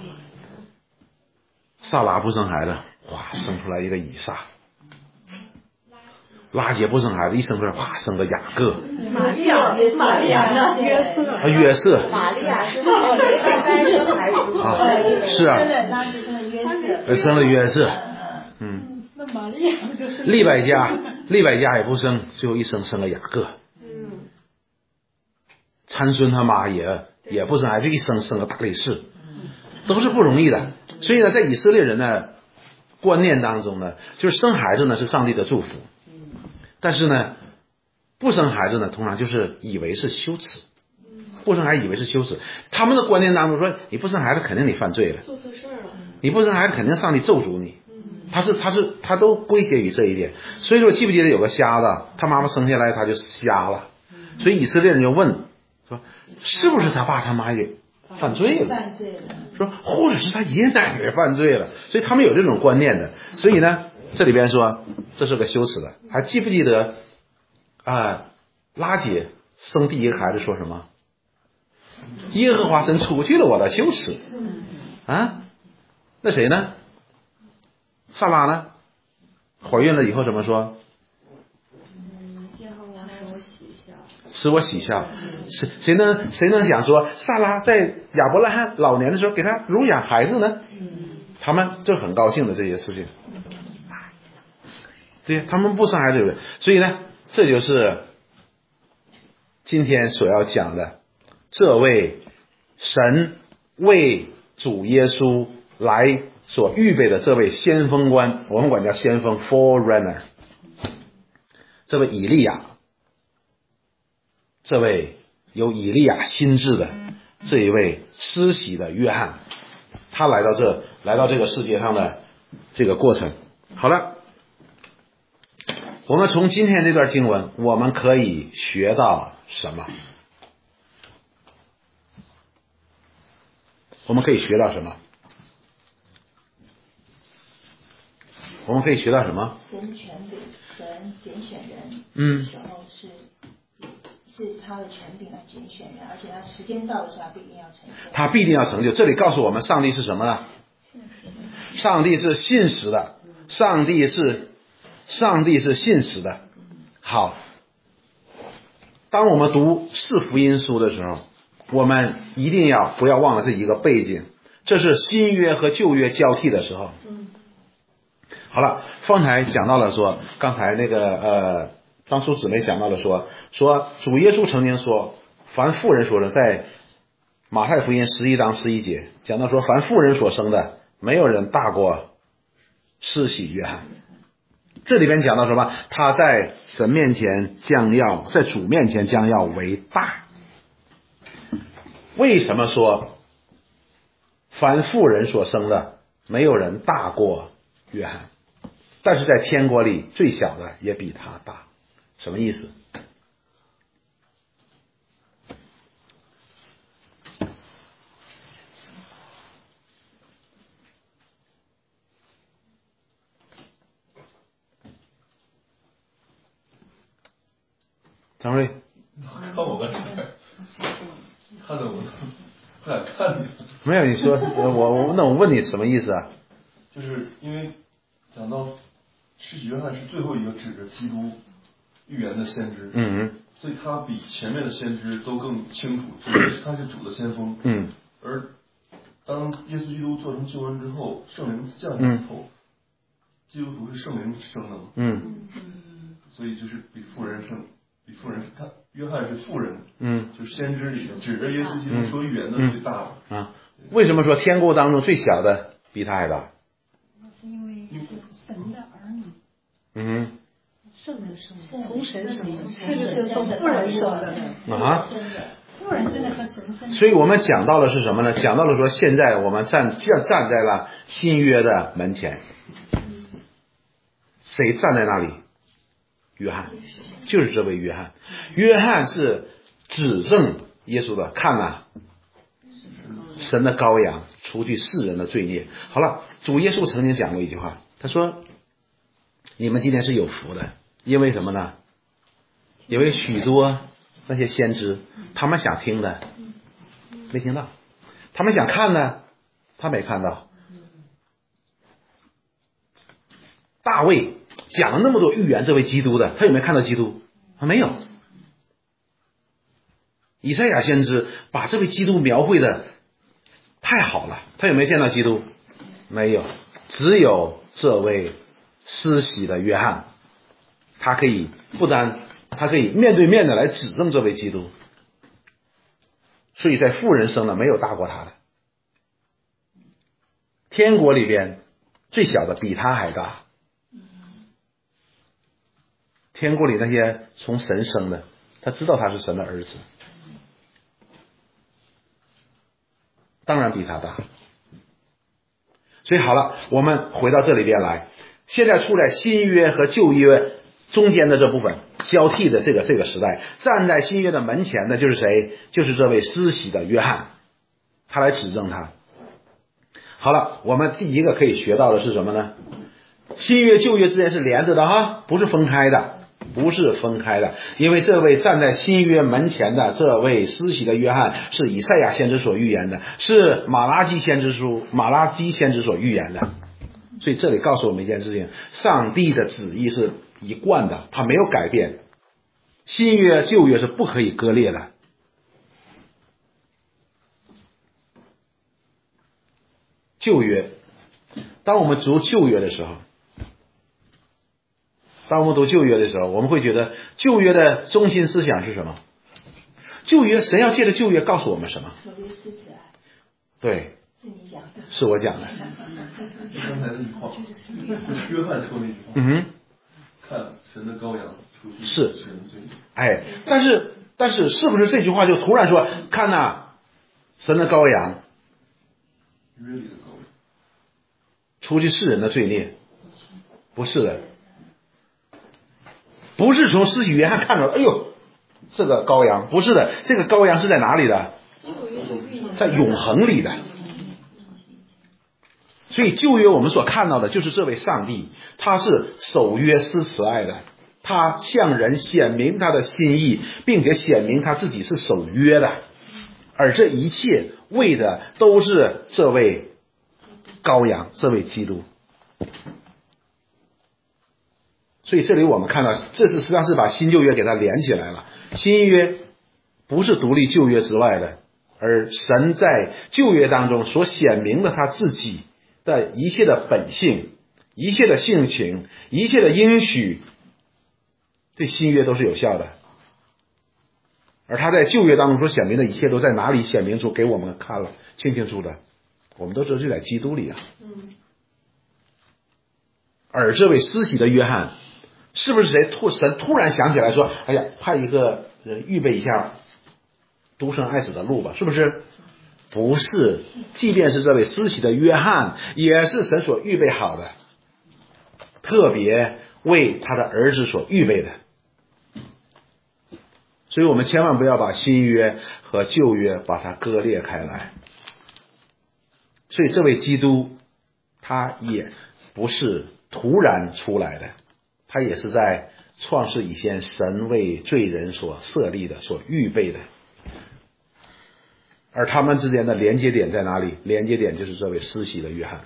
撒拉不生孩子，哇，生出来一个以撒。 拉结不生孩子，一生出来啪生个雅各。 玛利亚，玛利亚呢？约瑟啊，约瑟。 玛利亚是靠着单单生孩子啊，是啊。 拉结生了约瑟。 生了约瑟。嗯。 那玛利亚就是。 利百加，利百加也不生，最后一生生了雅各。 嗯。 参孙他妈也也不生孩子，一生生了大力士，都是不容易的。所以呢，在以色列人的观念当中呢，就是生孩子呢是上帝的祝福，但是呢，不生孩子呢，通常就是以为是羞耻，不生孩子以为是羞耻。他们的观念当中说，你不生孩子肯定你犯罪了， 做错事了， 你不生孩子肯定上帝咒诅你。他是他是他都归结于这一点。所以说，记不记得有个瞎子，他妈妈生下来他就瞎了，所以以色列人就问说，是不是他爸他妈也犯罪了？ 犯罪了。 说或者是他爷爷奶奶犯罪了，所以他们有这种观念的。所以呢，这里边说这是个羞耻的。还记不记得啊、呃？拉结生第一个孩子说什么？耶和华神除去了我的羞耻啊。那谁呢？萨拉呢？怀孕了以后怎么说？ 耶和华使我喜笑， 使我喜笑。谁谁能谁能想说萨拉在亚伯拉罕老年的时候给他乳养孩子呢？他们就很高兴的这些事情。对，他们不生孩子，对不对？所以呢，这就是今天所要讲的，这位神为主耶稣来所预备的这位先锋官，我们管叫先锋 forerunner， 这位以利亚，这位有以利亚心志的这一位施洗的约翰，他来到这来到这个世界上的这个过程。好了，我们从今天这段经文我们可以学到什么？我们可以学到什么？我们可以学到什么？ 神权柄，神拣选人， 嗯， 时候是是他的权柄来拣选人，而且他时间到的时候，他必定要成就。 他必定要成就。这里告诉我们，上帝是什么呢？上帝是信实的，上帝是上帝是信实的。好，当我们读四福音书的时候，我们一定要不要忘了这一个背景，这是新约和旧约交替的时候。好了，方才讲到了说，刚才那个呃张叔姊妹讲到了说，说主耶稣曾经说，凡妇人所生，在马太福音十一章十一节讲到说，凡妇人所生的，没有人大过施洗约翰。这里边讲到什么？他在神面前将要，在主面前将要为大。为什么说凡妇人所生的，没有人大过约翰？但是在天国里最小的也比他大，什么意思？张瑞， 看我干啥？看着我，不敢看你。 没有，你说我我那我问你什么意思啊？ 就是因为讲到施洗约翰是最后一个指着基督预言的先知， 嗯， 所以他比前面的先知都更清楚，就是他是主的先锋。 嗯， 而当耶稣基督做成救恩之后，圣灵降临之后，嗯、基督徒是圣灵生的嘛？ 嗯， 所以就是比妇人生，比妇人他约翰是妇人， 嗯， 就是先知里面指着耶稣基督说预言的最大的、 嗯、啊。为什么说天国当中最小的比他还大？ 那是因为是神的儿女。 嗯， 圣人生的，从神生的， 这个是从妇人生的啊。 妇人真的和神生的。 所以我们讲到的是什么呢？讲到了说，现在我们站站站在了新约的门前，谁站在那里？约翰，就是这位约翰。约翰是指证耶稣的，看啊，神的羔羊，除去世人的罪孽。好了，主耶稣曾经讲过一句话，他说：“你们今天是有福的，因为什么呢？因为许多那些先知，他们想听的没听到，他们想看的他没看到。大卫讲了那么多预言这位基督的，他有没有看到基督？他没有。以赛亚先知把这位基督描绘的太好了，他有没有见到基督？没有。只有这位施洗的约翰，他可以不单他可以面对面的来指证这位基督，所以在妇人生了没有大过他的，天国里边最小的比他还大，天国里那些从神生的，他知道他是神的儿子，当然比他大。所以好了，我们回到这里边来，现在处在新约和旧约中间的这部分交替的这个这个时代，站在新约的门前的就是谁？就是这位施洗的约翰，他来指证他。好了，我们第一个可以学到的是什么呢？新约旧约之间是连着的哈，不是分开的，不是分开的。因为这位站在新约门前的这位施洗的约翰是以赛亚先知所预言的，是马拉基先知书马拉基先知所预言的。所以这里告诉我们一件事情，上帝的旨意是一贯的，他没有改变。新约旧约是不可以割裂的。旧约，当我们读旧约的时候，当我们读旧约的时候，我们会觉得旧约的中心思想是什么？旧约，神要借着旧约告诉我们什么？对，是我讲的。 刚才那句话，就是约翰说那句话。 嗯哼， 看神的羔羊除去是世人罪孽。 哎，但是但是是不是这句话就突然说，看呐、啊，神的羔羊， 约里的羔羊， 除去世人的罪孽？不是的，不是从施洗约翰看到，哎呦，这个羔羊，不是的，这个羔羊是在哪里的？在永恒里的。所以旧约我们所看到的就是这位上帝，他是守约施慈爱的，他向人显明他的心意，并且显明他自己是守约的，而这一切为的都是这位羔羊，这位基督。所以这里我们看到，这是实际上是把新旧约给它连起来了。新约不是独立旧约之外的，而神在旧约当中所显明的他自己的一切的本性，一切的性情，一切的应许，对新约都是有效的。而他在旧约当中所显明的一切都在哪里显明出给我们看了，清清楚的，我们都知道就在基督里啊。而这位施洗的约翰，是不是谁突神突然想起来说，哎呀，派一个人预备一下独生爱子的路吧？是不是？不是，即便是这位施洗的约翰，也是神所预备好的，特别为他的儿子所预备的。所以我们千万不要把新约和旧约把它割裂开来。所以这位基督，他也不是突然出来的，他也是在创世以前神为罪人所设立的，所预备的。而他们之间的连接点在哪里？连接点就是这位施洗的约翰。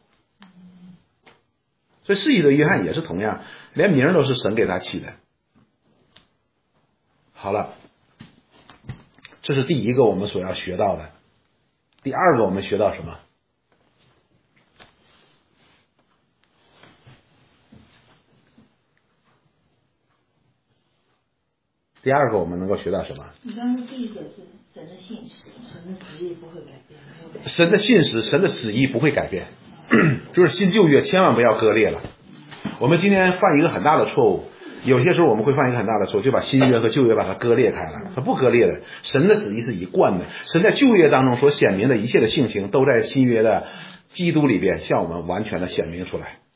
所以施洗的约翰也是同样，连名都是神给他起的。好了，这是第一个我们所要学到的。第二个我们学到什么？第二个我们能够学到什么？ 你刚刚第一个是神的信实，神的旨意不会改变，没有改变。 神的信实，神的旨意不会改变，就是新旧约千万不要割裂了。我们今天犯一个很大的错误，有些时候我们会犯一个很大的错误，就把新约和旧约把它割裂开了。它不割裂的，神的旨意是一贯的，神在旧约当中所显明的一切的性情，都在新约的基督里边向我们完全的显明出来。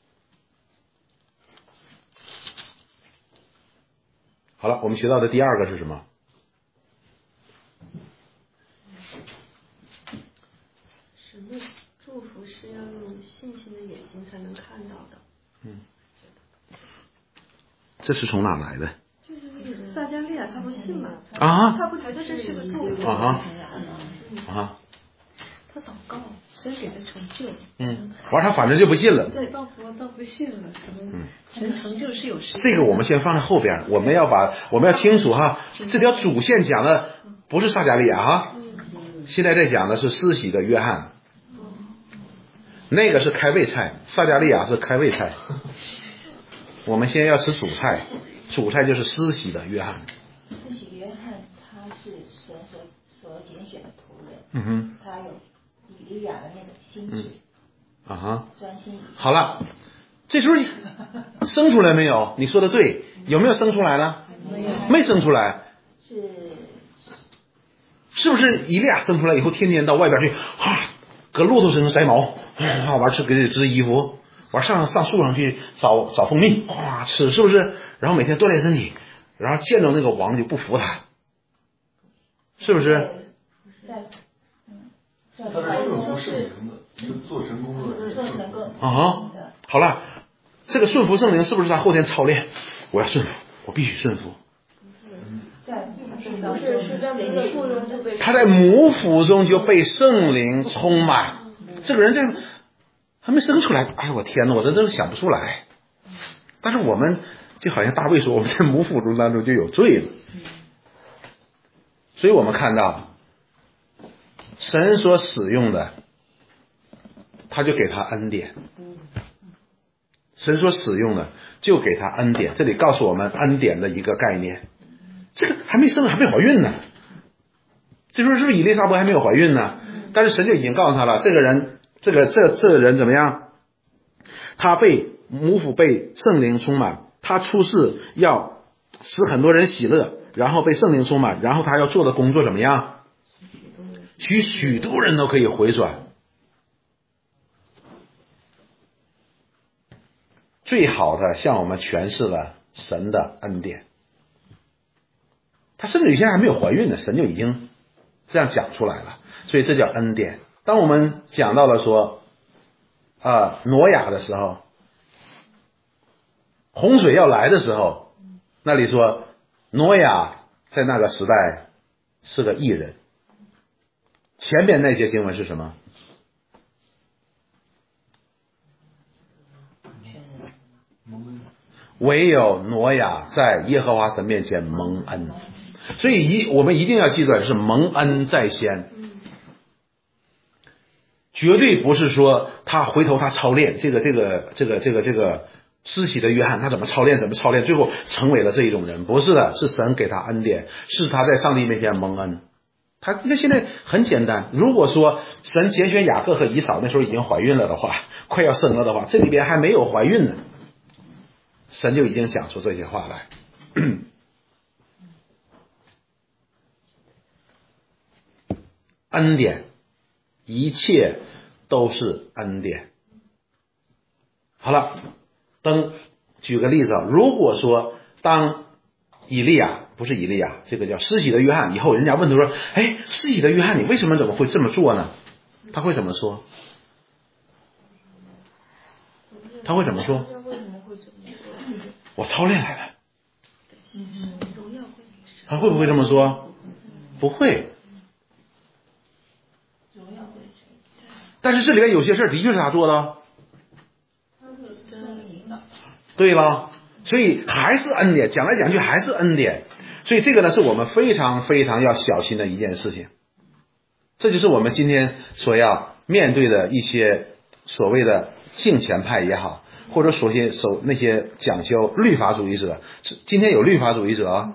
好了，我们学到的第二个是什么？ 神的祝福是要用信心的眼睛才能看到的。 嗯，这是从哪来的？ 就是撒迦利亚他不信嘛， 啊， 他不觉得这是个祝福啊哈啊， 他祷告，神给他成就。 嗯，完他反正就不信了。 对，到佛到不信了，可能神成就是有时间。 这个我们先放在后边，我们要把我们要清楚哈，这条主线讲的不是撒迦利亚哈，现在在讲的是施洗的约翰，那个是开胃菜，撒迦利亚是开胃菜。我们先要吃主菜，主菜就是施洗的约翰。 施洗约翰他是神所所拣选的仆人， 嗯哼， 他有以利亚的那个心智， 啊哈， 专心。 好了，这时候生出来没有？你说的对，有没有生出来呢？ 没有， 没生出来。 是是不是以利亚生出来以后，天天到外边去，啊，搁骆驼身上摘毛，啊，完吃给你织衣服，完上上树上去找找蜂蜜，哗吃，是不是？然后每天锻炼身体，然后见到那个王就不服他，是不是？ 在嗯， 他是顺服圣灵的，是做神工的。 做成功啊，好了，这个顺服圣灵是不是他后天操练？我要顺服，我必须顺服。 不是是在母腹中就被他在母腹中就被圣灵充满，这个人这还没生出来，哎我天哪，我这真是想不出来。但是我们就好像大卫说，我们在母腹中当中就有罪了。所以我们看到神所使用的，他就给他恩典。神所使用的就给他恩典，这里告诉我们恩典的一个概念。这个还没生还没怀孕呢，这时候是不是以利沙伯还没有怀孕呢？但是神就已经告诉他了，这个人这个这这个人怎么样？他被母腹被圣灵充满，他出世要使很多人喜乐，然后被圣灵充满，然后他要做的工作怎么样？许许多人都可以回转。最好的向我们诠释了神的恩典。他甚至于现在还没有怀孕呢，神就已经这样讲出来了，所以这叫恩典。当我们讲到了说啊、呃、挪亚的时候，洪水要来的时候，那里说挪亚在那个时代是个义人。前边那些经文是什么？唯有挪亚在耶和华神面前蒙恩，所以一我们一定要记得是蒙恩在先，绝对不是说他回头他操练这个这个这个这个这个施洗的约翰，他怎么操练怎么操练，最后成为了这一种人，不是的，是神给他恩典，是他在上帝面前蒙恩。他那现在很简单，如果说神拣选雅各和以扫那时候已经怀孕了的话，快要生了的话，这里边还没有怀孕呢，神就已经讲出这些话来。恩典，一切都是恩典。好了，等举个例子，如果说当以利亚不是以利亚，这个叫施洗的约翰，以后人家问他说，哎，施洗的约翰你为什么怎么会这么做呢？他会怎么说？他会怎么说？我操练来的。他会不会这么说？不会。但是这里面有些事儿的确是他做的。对了，所以还是恩典，讲来讲去还是恩典。所以这个呢，是我们非常非常要小心的一件事情。这就是我们今天所要面对的一些所谓的敬虔派也好，或者所些所那些讲究律法主义者。今天有律法主义者啊，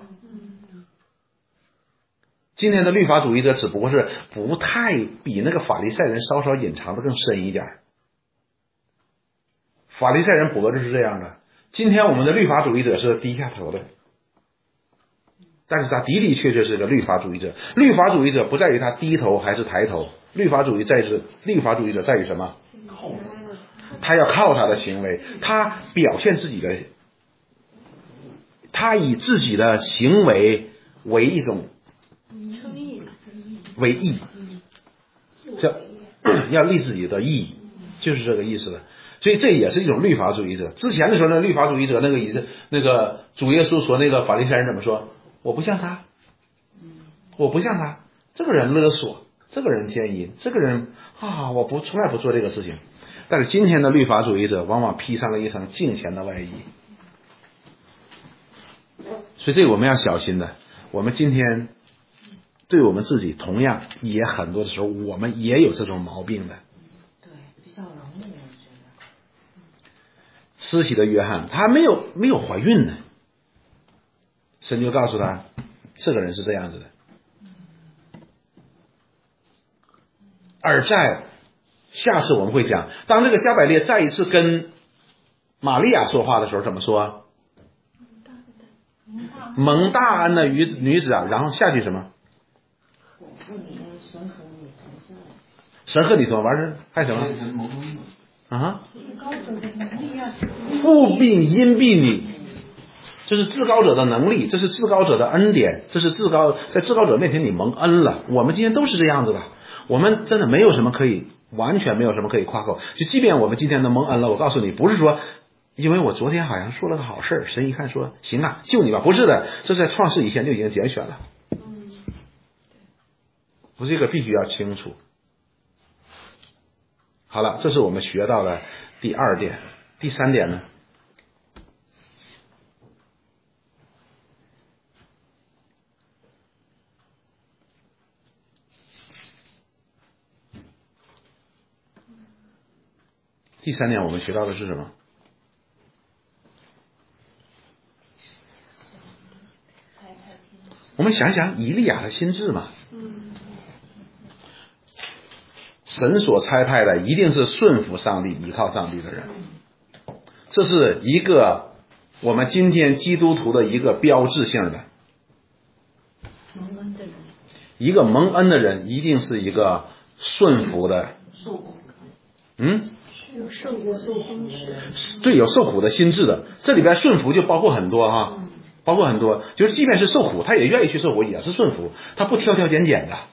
今天的律法主义者只不过是不太比那个法利赛人稍稍隐藏的更深一点。法利赛人不过就是这样的，今天我们的律法主义者是低下头的，但是他的的确确是个律法主义者。律法主义者不在于他低头还是抬头，律法主义在于律法主义者在于什么？他要靠他的行为，他表现自己的，他以自己的行为为一种为义，叫要立自己的义，就是这个意思了。所以这也是一种律法主义者。之前的时候呢，律法主义者那个意思，那个主耶稣说那个法利赛人怎么说？我不像他，我不像他，这个人勒索， 这个人奸淫，这个人啊，我不从来不做这个事情。但是今天的律法主义者往往披上了一层敬虔的外衣，所以这个我们要小心的。我们今天对我们自己同样也很多的时候，我们也有这种毛病的。 对，比较容易，我觉得。 施洗的约翰他没有没有怀孕呢，神就告诉他这个人是这样子的。而在下次我们会讲，当这个加百列再一次跟玛利亚说话的时候怎么说？蒙大恩的女子女子啊，然后下句什么？神和你同在，完事还有什么？啊？复并荫庇你，这是至高者的能力，这是至高者的恩典，这是至高在至高者面前你蒙恩了。我们今天都是这样子的，我们真的没有什么可以，完全没有什么可以夸口。就即便我们今天的蒙恩了，我告诉你，不是说因为我昨天好像说了个好事，神一看说行啊，救你吧，不是的，这在创世以前就已经拣选了。我这个必须要清楚。好了，这是我们学到的第二点。第三点呢？第三点我们学到的是什么？我们想想以利亚的心智嘛，神所差派的一定是顺服上帝、依靠上帝的人，这是一个我们今天基督徒的一个标志性的。一个蒙恩的人一定是一个顺服的，嗯， 有受苦的心智， 对，有受苦的心智的。这里边顺服就包括很多哈，包括很多，就是即便是受苦，他也愿意去受苦，也是顺服，他不挑挑拣拣的。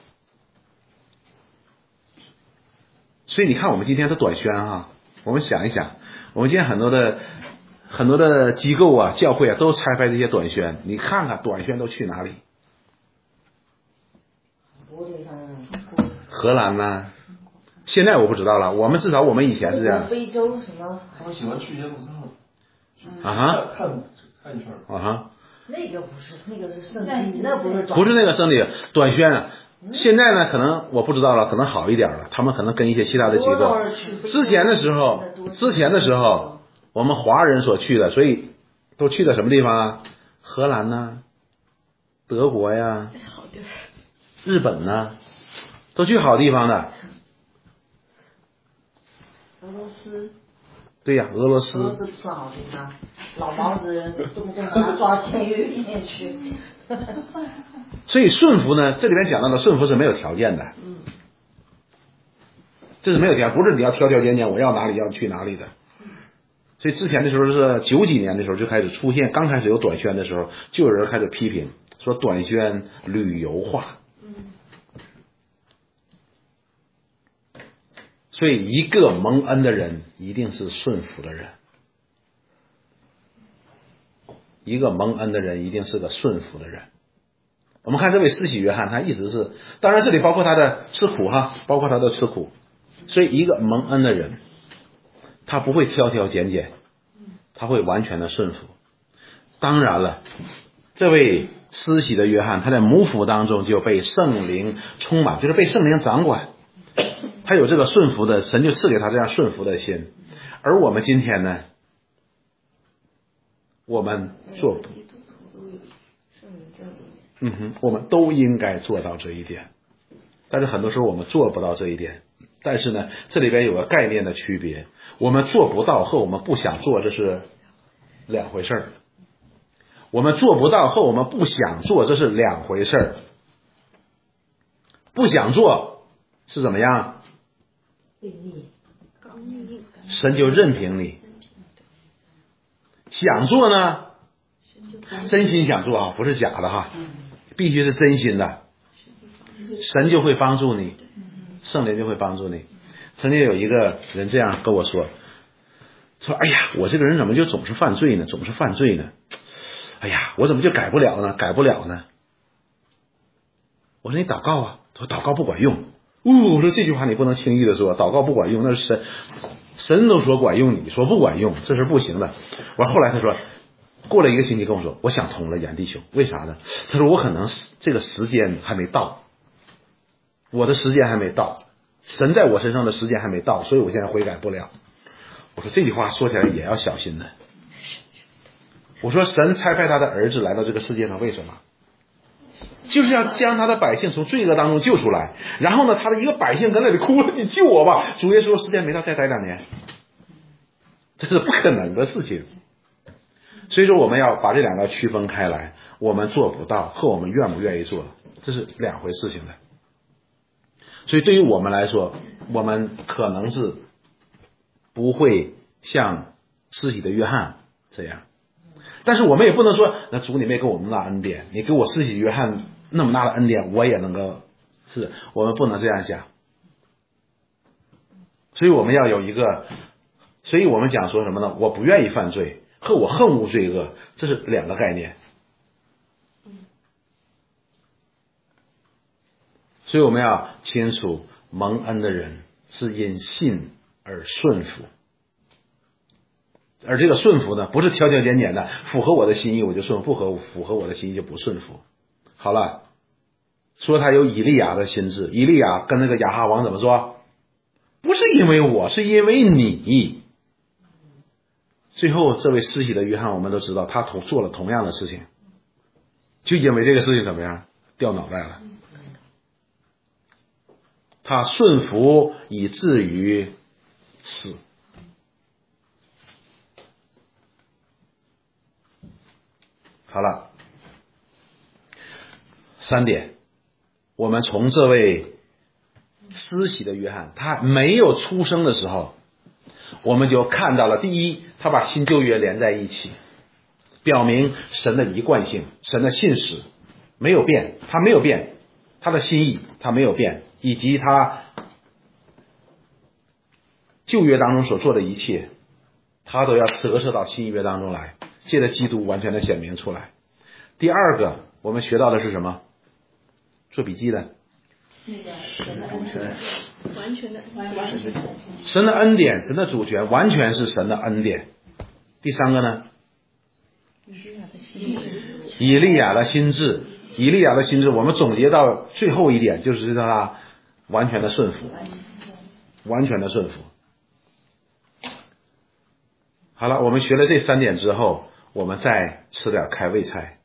所以你看我们今天的短宣啊，我们想一想，我们今天很多的很多的机构啊、教会啊都拆派这些短宣，你看看短宣都去哪里？荷兰呐，现在我不知道了，我们至少我们以前是这样。 非洲什么？ 他们喜欢去耶路撒冷， 啊哈， 看看一圈。 啊哈， 那个不是，那个是圣地，那不是不是那个圣地短宣啊。现在呢，可能我不知道了，可能好一点了。他们可能跟一些其他的机构。之前的时候，之前的时候，我们华人所去的，所以都去的什么地方啊？荷兰呐、德国呀、日本呐，都去好地方的。 俄罗斯。 对呀、啊，俄罗斯。 俄罗斯不算好地方，老毛子人动不动把他抓监狱里面去。 所以顺服呢，这里面讲到的顺服是没有条件的， 嗯， 这是没有条件，不是你要挑挑拣拣，我要哪里要去哪里的。所以之前的时候是九几年的时候就开始出现，刚开始有短宣的时候，就有人开始批评说短宣旅游化。所以一个蒙恩的人一定是顺服的人，一个蒙恩的人一定是个顺服的人。我们看这位施洗约翰，他一直是，当然这里包括他的吃苦哈，包括他的吃苦。所以一个蒙恩的人，他不会挑挑拣拣，他会完全的顺服。当然了，这位施洗的约翰，他在母腹当中就被圣灵充满，就是被圣灵掌管，他有这个顺服的，神就赐给他这样顺服的心。而我们今天呢，我们做不，嗯哼，我们都应该做到这一点，但是很多时候我们做不到这一点。但是呢，这里边有个概念的区别，我们做不到和我们不想做这是两回事儿。我们做不到和我们不想做这是两回事儿。不想做是怎么样？神就任凭你。想做呢，真心想做啊，不是假的哈，必须是真心的，神就会帮助你，圣灵就会帮助你。曾经有一个人这样跟我说，说哎呀，我这个人怎么就总是犯罪呢？总是犯罪呢？哎呀，我怎么就改不了呢？改不了呢？我说你祷告啊，他说祷告不管用。 呜、我说这句话你不能轻易的说，祷告不管用，那是神神都说管用，你说不管用，这是不行的。我后来他说，过了一个星期跟我说，我想通了，严弟兄，为啥呢？他说我可能这个时间还没到，我的时间还没到，神在我身上的时间还没到，所以我现在悔改不了。我说这句话说起来也要小心的。我说神差派他的儿子来到这个世界上，为什么？就是要将他的百姓从罪恶当中救出来。然后呢，他的一个百姓在那里哭了，你救我吧。主耶稣说时间没到，再待两年，这是不可能的事情。所以说我们要把这两个区分开来，我们做不到和我们愿不愿意做，这是两回事情的。所以对于我们来说，我们可能是不会像施洗的约翰这样，但是我们也不能说，那主你没给我们那恩典，你给我施洗约翰那么大的恩典，我也能够，是我们不能这样讲。所以我们要有一个，所以我们讲说什么呢？我不愿意犯罪和我恨恶罪恶，这是两个概念。所以我们要清楚，蒙恩的人是因信而顺服，而这个顺服呢，不是挑挑拣拣的，符合我的心意我就顺服，不合符合我的心意就不顺服。好了，说他有以利亚的心智，以利亚跟那个亚哈王怎么说？不是因为我，是因为你。最后这位施洗的约翰，我们都知道他同做了同样的事情，就因为这个事情怎么样，掉脑袋了。他顺服以至于死。好了，三点，我们从这位施洗的约翰他没有出生的时候，我们就看到了，第一，他把新旧约连在一起，表明神的一贯性，神的信实没有变，他没有变，他的心意他没有变，以及他旧约当中所做的一切，他都要折射到新约当中来，借着基督完全的显明出来。第二个，我们学到的是什么？做笔记的。 完全的， 神的恩典，神的主权，完全是神的恩典。第三个呢？以利亚的心智，以利亚的心智，我们总结到最后一点，就是他完全的顺服，完全的顺服。好了，我们学了这三点之后，我们再吃点开胃菜。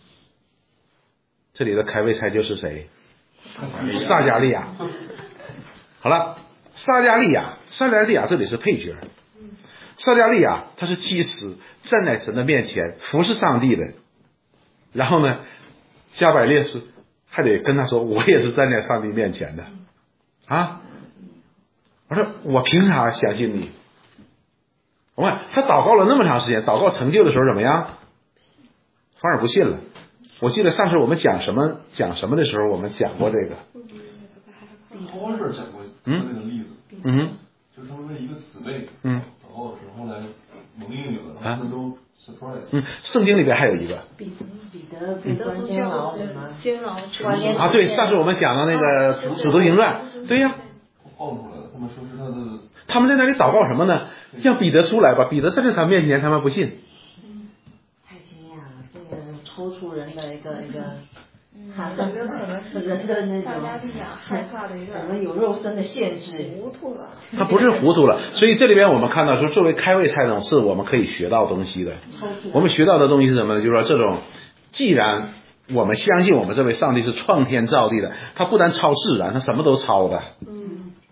这里的开胃菜就是谁？撒迦利亚。好了，撒迦利亚，撒迦利亚这里是配角。撒迦利亚他是祭司，站在神的面前服侍上帝的。然后呢，加百列是还得跟他说，我也是站在上帝面前的啊。我说我凭啥相信你？我看他祷告了那么长时间，祷告成就的时候怎么样？反而不信了。我记得上次我们讲什么讲什么的时候，我们讲过这个。 好多事儿讲过那个例子， 嗯， 就是他们为一个死辈， 嗯， 祷告的时候，后来蒙应允了，然后他们都 surprise。 嗯，圣经里边还有一个。 彼得彼得关监牢监牢啊，对，上次我们讲到那个《使徒行传》，对呀。 放出来了，他们说是他的。 他们在那里祷告什么呢？让彼得出来吧。彼得站在他面前，他们不信。 太惊讶了，这个抽出人的一个一个， 嗯，我觉得可能是人的那种大家利亚害怕的有点， 我们有肉身的限制， 糊涂了。 他不是糊涂了，所以这里边我们看到说，作为开胃菜呢，是我们可以学到东西的。我们学到的东西是什么呢？就是说，这种既然我们相信我们这位上帝是创天造地的，他不但超自然，他什么都超的。 嗯。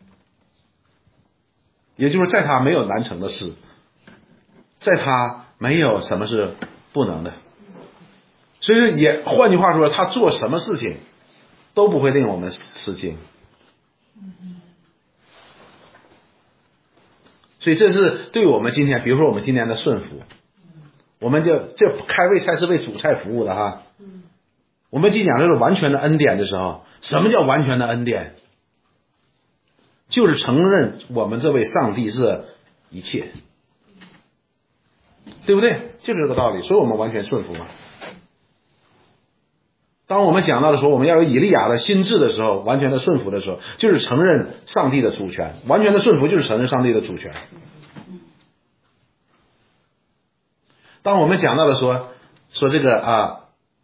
也就是在他没有难成的事，在他没有什么是不能的。所以说也换句话说，他做什么事情都不会令我们吃惊。所以这是对我们今天，比如说我们今天的顺服，我们就这开胃菜是为主菜服务的哈。我们就讲这个完全的恩典的时候，什么叫完全的恩典？就是承认我们这位上帝是一切，对不对？就是这个道理，所以我们完全顺服嘛。 当我们讲到的时候，我们要有以利亚的心智的时候，完全的顺服的时候，就是承认上帝的主权。完全的顺服就是承认上帝的主权。当我们讲到的说说这个啊，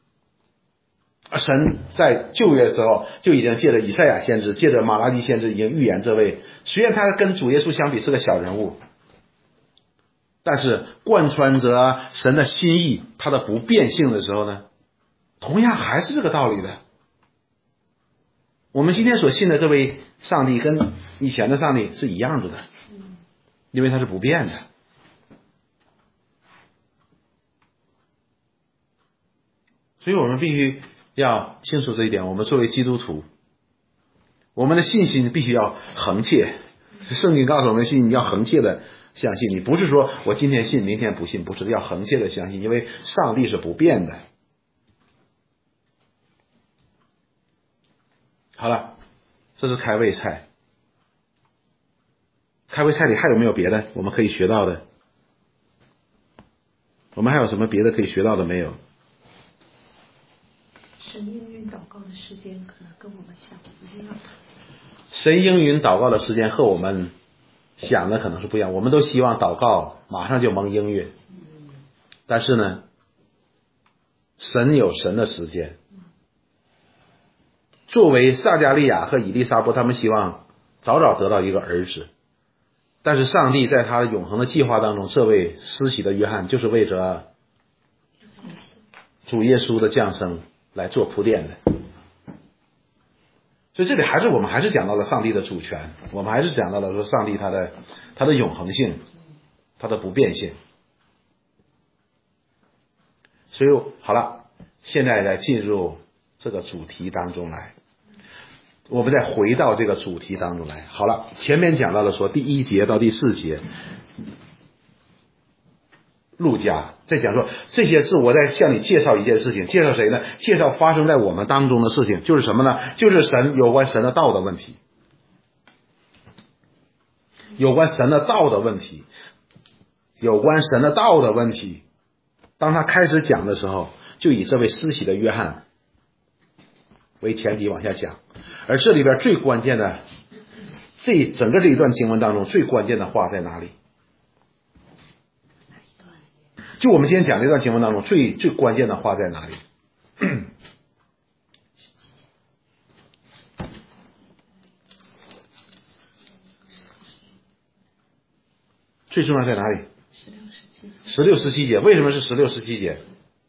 神在旧约的时候就已经借着以赛亚先知，借着马拉基先知已经预言这位，虽然他跟主耶稣相比是个小人物，但是贯穿着神的心意，他的不变性的时候呢，同样还是这个道理的。我们今天所信的这位上帝跟以前的上帝是一样子的，因为他是不变的。所以我们必须要清楚这一点。我们作为基督徒，我们的信心必须要恒切。圣经告诉我们，信心你要恒切的相信，你不是说我今天信明天不信，不是，要恒切的相信，因为上帝是不变的。好了，这是开胃菜。开胃菜里还有没有别的我们可以学到的？我们还有什么别的可以学到的没有？ 神应允祷告的时间可能跟我们想的不一样。 神应允祷告的时间和我们想的可能是不一样。我们都希望祷告马上就蒙应允，但是呢，神有神的时间。作为撒迦利亚和以利撒伯，他们希望早早得到一个儿子，但是上帝在他的永恒的计划当中，这位施洗的约翰就是为着主耶稣的降生来做铺垫的。所以这里还是我们还是讲到了上帝的主权，我们还是讲到了说上帝他的他的永恒性，他的不变性。所以好了，现在来进入这个主题当中来，我们再回到这个主题当中来。好了，前面讲到了说第一节到第四节，路加在讲说这些事，我在向你介绍一件事情。介绍谁呢？介绍发生在我们当中的事情，就是什么呢？就是神有关神的道的问题，有关神的道的问题，有关神的道的问题。当他开始讲的时候，就以这位施洗的约翰为前提往下讲。而这里边最关键的，这整个这一段经文当中最关键的话在哪里？就我们今天讲这段经文当中最最关键的话在哪里？最重要在哪里？十六、十七节。为什么是十六、十七节？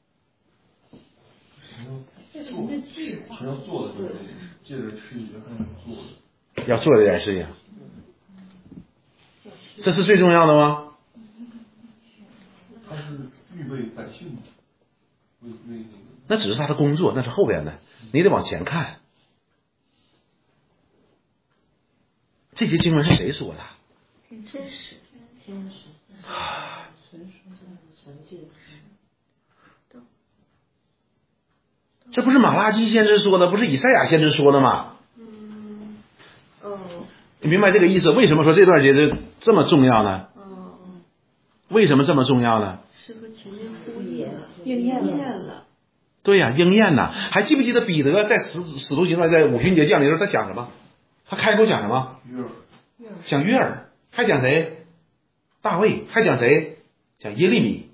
神的计划，神要做的事情，借着施洗约翰做的， 要做这件事情，这是最重要的吗？ 他是预备百姓，为为那个。 那只是他的工作，那是后边的，你得往前看。这节经文是谁说的？ 天使， 天使，神说的神界。 这不是马拉基先知说的，不是以赛亚先知说的吗？ 嗯，哦， 你明白这个意思？为什么说这段节这这么重要呢？ 哦， 为什么这么重要呢？ 是和前面呼应了，应验了。 对呀、啊，应验呐！还记不记得彼得在使使徒行传在五旬节降临的时候，他讲什么？他开口讲什么？ 约尔， 讲约尔，还讲谁？大卫，还讲谁？讲耶利米。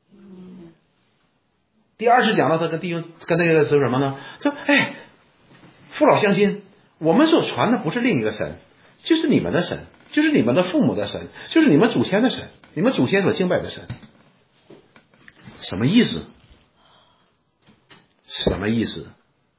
第二次讲到他跟弟兄跟那个说什么呢？说哎，父老乡亲，我们所传的不是另一个神，就是你们的神，就是你们的父母的神，就是你们祖先的神，你们祖先所敬拜的神。什么意思？什么意思？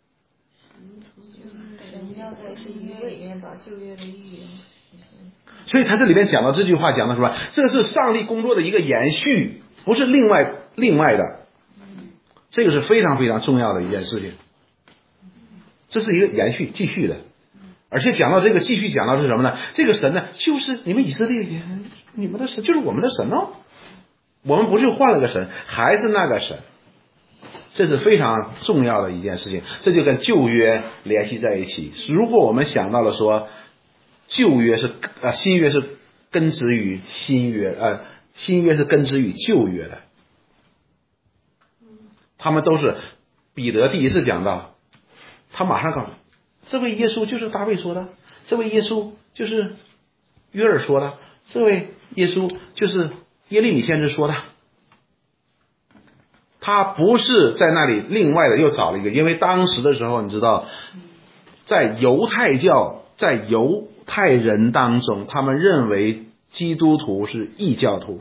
神要在这一约里面把旧约的预言。 所以他这里边讲到这句话讲的是吧？这是上帝工作的一个延续，不是另外另外的。这个是非常非常重要的一件事情，这是一个延续继续的。而且讲到这个继续讲到是什么呢？这个神呢，就是你们以色列人，你们的神就是我们的神哦。我们不是换了个神，还是那个神。这是非常重要的一件事情，这就跟旧约联系在一起。如果我们想到了说旧约是呃新约是根植于新约，呃新约是根植于旧约的，他们都是彼得第一次讲到他马上告诉这位耶稣就是大卫说的，这位耶稣就是约珥说的，这位耶稣就是耶利米先知说的。他不是在那里另外的又找了一个，因为当时的时候你知道，在犹太教在犹太人当中，他们认为基督徒是异教徒，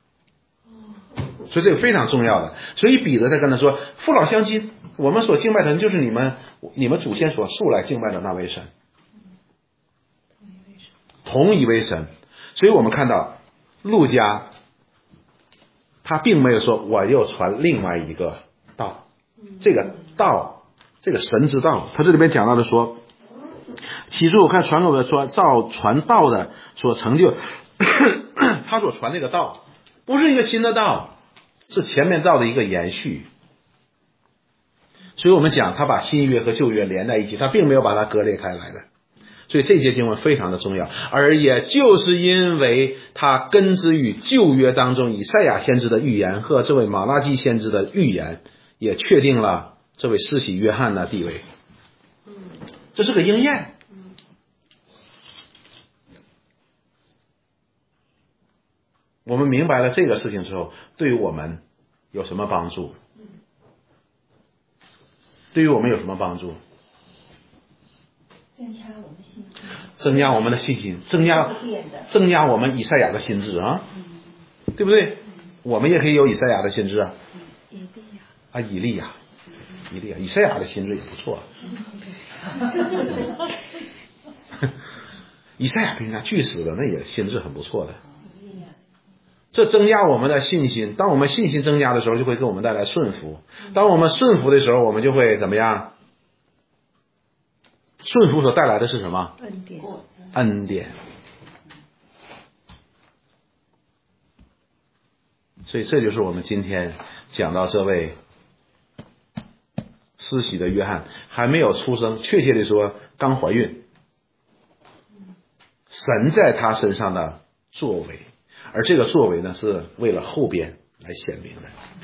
所以这个非常重要的。所以彼得在跟他说，父老乡亲，我们所敬拜的人就是你们你们祖先所素来敬拜的那位神，同一位神。所以我们看到路加他并没有说我又传另外一个道，这个道这个神之道，他这里边讲到的说，起初我看传给我的传造传道的所成就他所传这个道不是一个新的道，是前面道的一个延续。所以我们讲他把新约和旧约连在一起，他并没有把它割裂开来的。所以这些经文非常的重要，而也就是因为它根植于旧约当中以赛亚先知的预言和这位马拉基先知的预言，也确定了这位施洗约翰的地位，这是个应验。我们明白了这个事情之后，对于我们有什么帮助？对于我们有什么帮助？ 增加我们的信心， 增加我们的信心，增加增加我们以赛亚的心智啊，对不对？我们也可以有以赛亚的心智啊，啊，以利亚，以利亚，以赛亚的心智也不错。以赛亚被人家拒死了，那也心智很不错的。这增加我们的信心，当我们信心增加的时候，就会给我们带来顺服。当我们顺服的时候，我们就会怎么样？顺服所带来的是什么？ 恩典。 恩典。所以这就是我们今天讲到这位施洗的约翰还没有出生，确切的说刚怀孕，神在他身上的作为，而这个作为呢，是为了后边来显明的。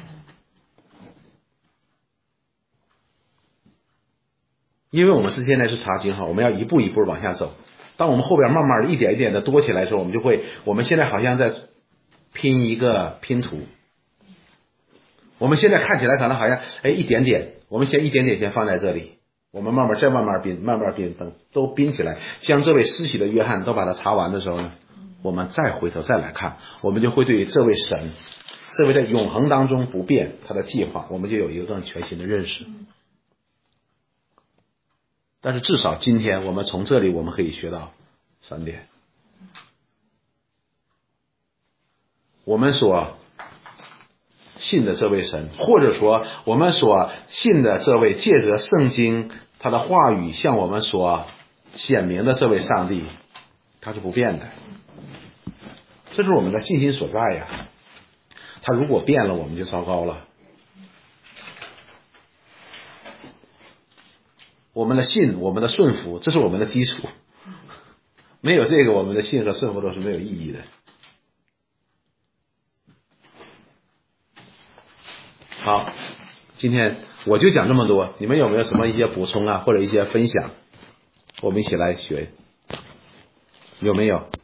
因为我们是现在是查经哈，我们要一步一步往下走。当我们后边慢慢的一点一点的多起来的时候，我们就会，我们现在好像在拼一个拼图。我们现在看起来可能好像，哎，一点点，我们先一点点先放在这里，我们慢慢再慢慢拼，慢慢拼，等都拼起来，将这位施洗的约翰都把它查完的时候呢，我们再回头再来看，我们就会对这位神，这位在永恒当中不变他的计划，我们就有一个更全新的认识。但是至少今天我们从这里我们可以学到三点。我们所信的这位神，或者说我们所信的这位借着圣经他的话语向我们所显明的这位上帝，他是不变的，这是我们的信心所在呀。他如果变了，我们就糟糕了。我们的信，我们的顺服，这是我们的基础。没有这个，我们的信和顺服都是没有意义的。好，今天我就讲这么多，你们有没有什么一些补充啊，或者一些分享？我们一起来学，有没有？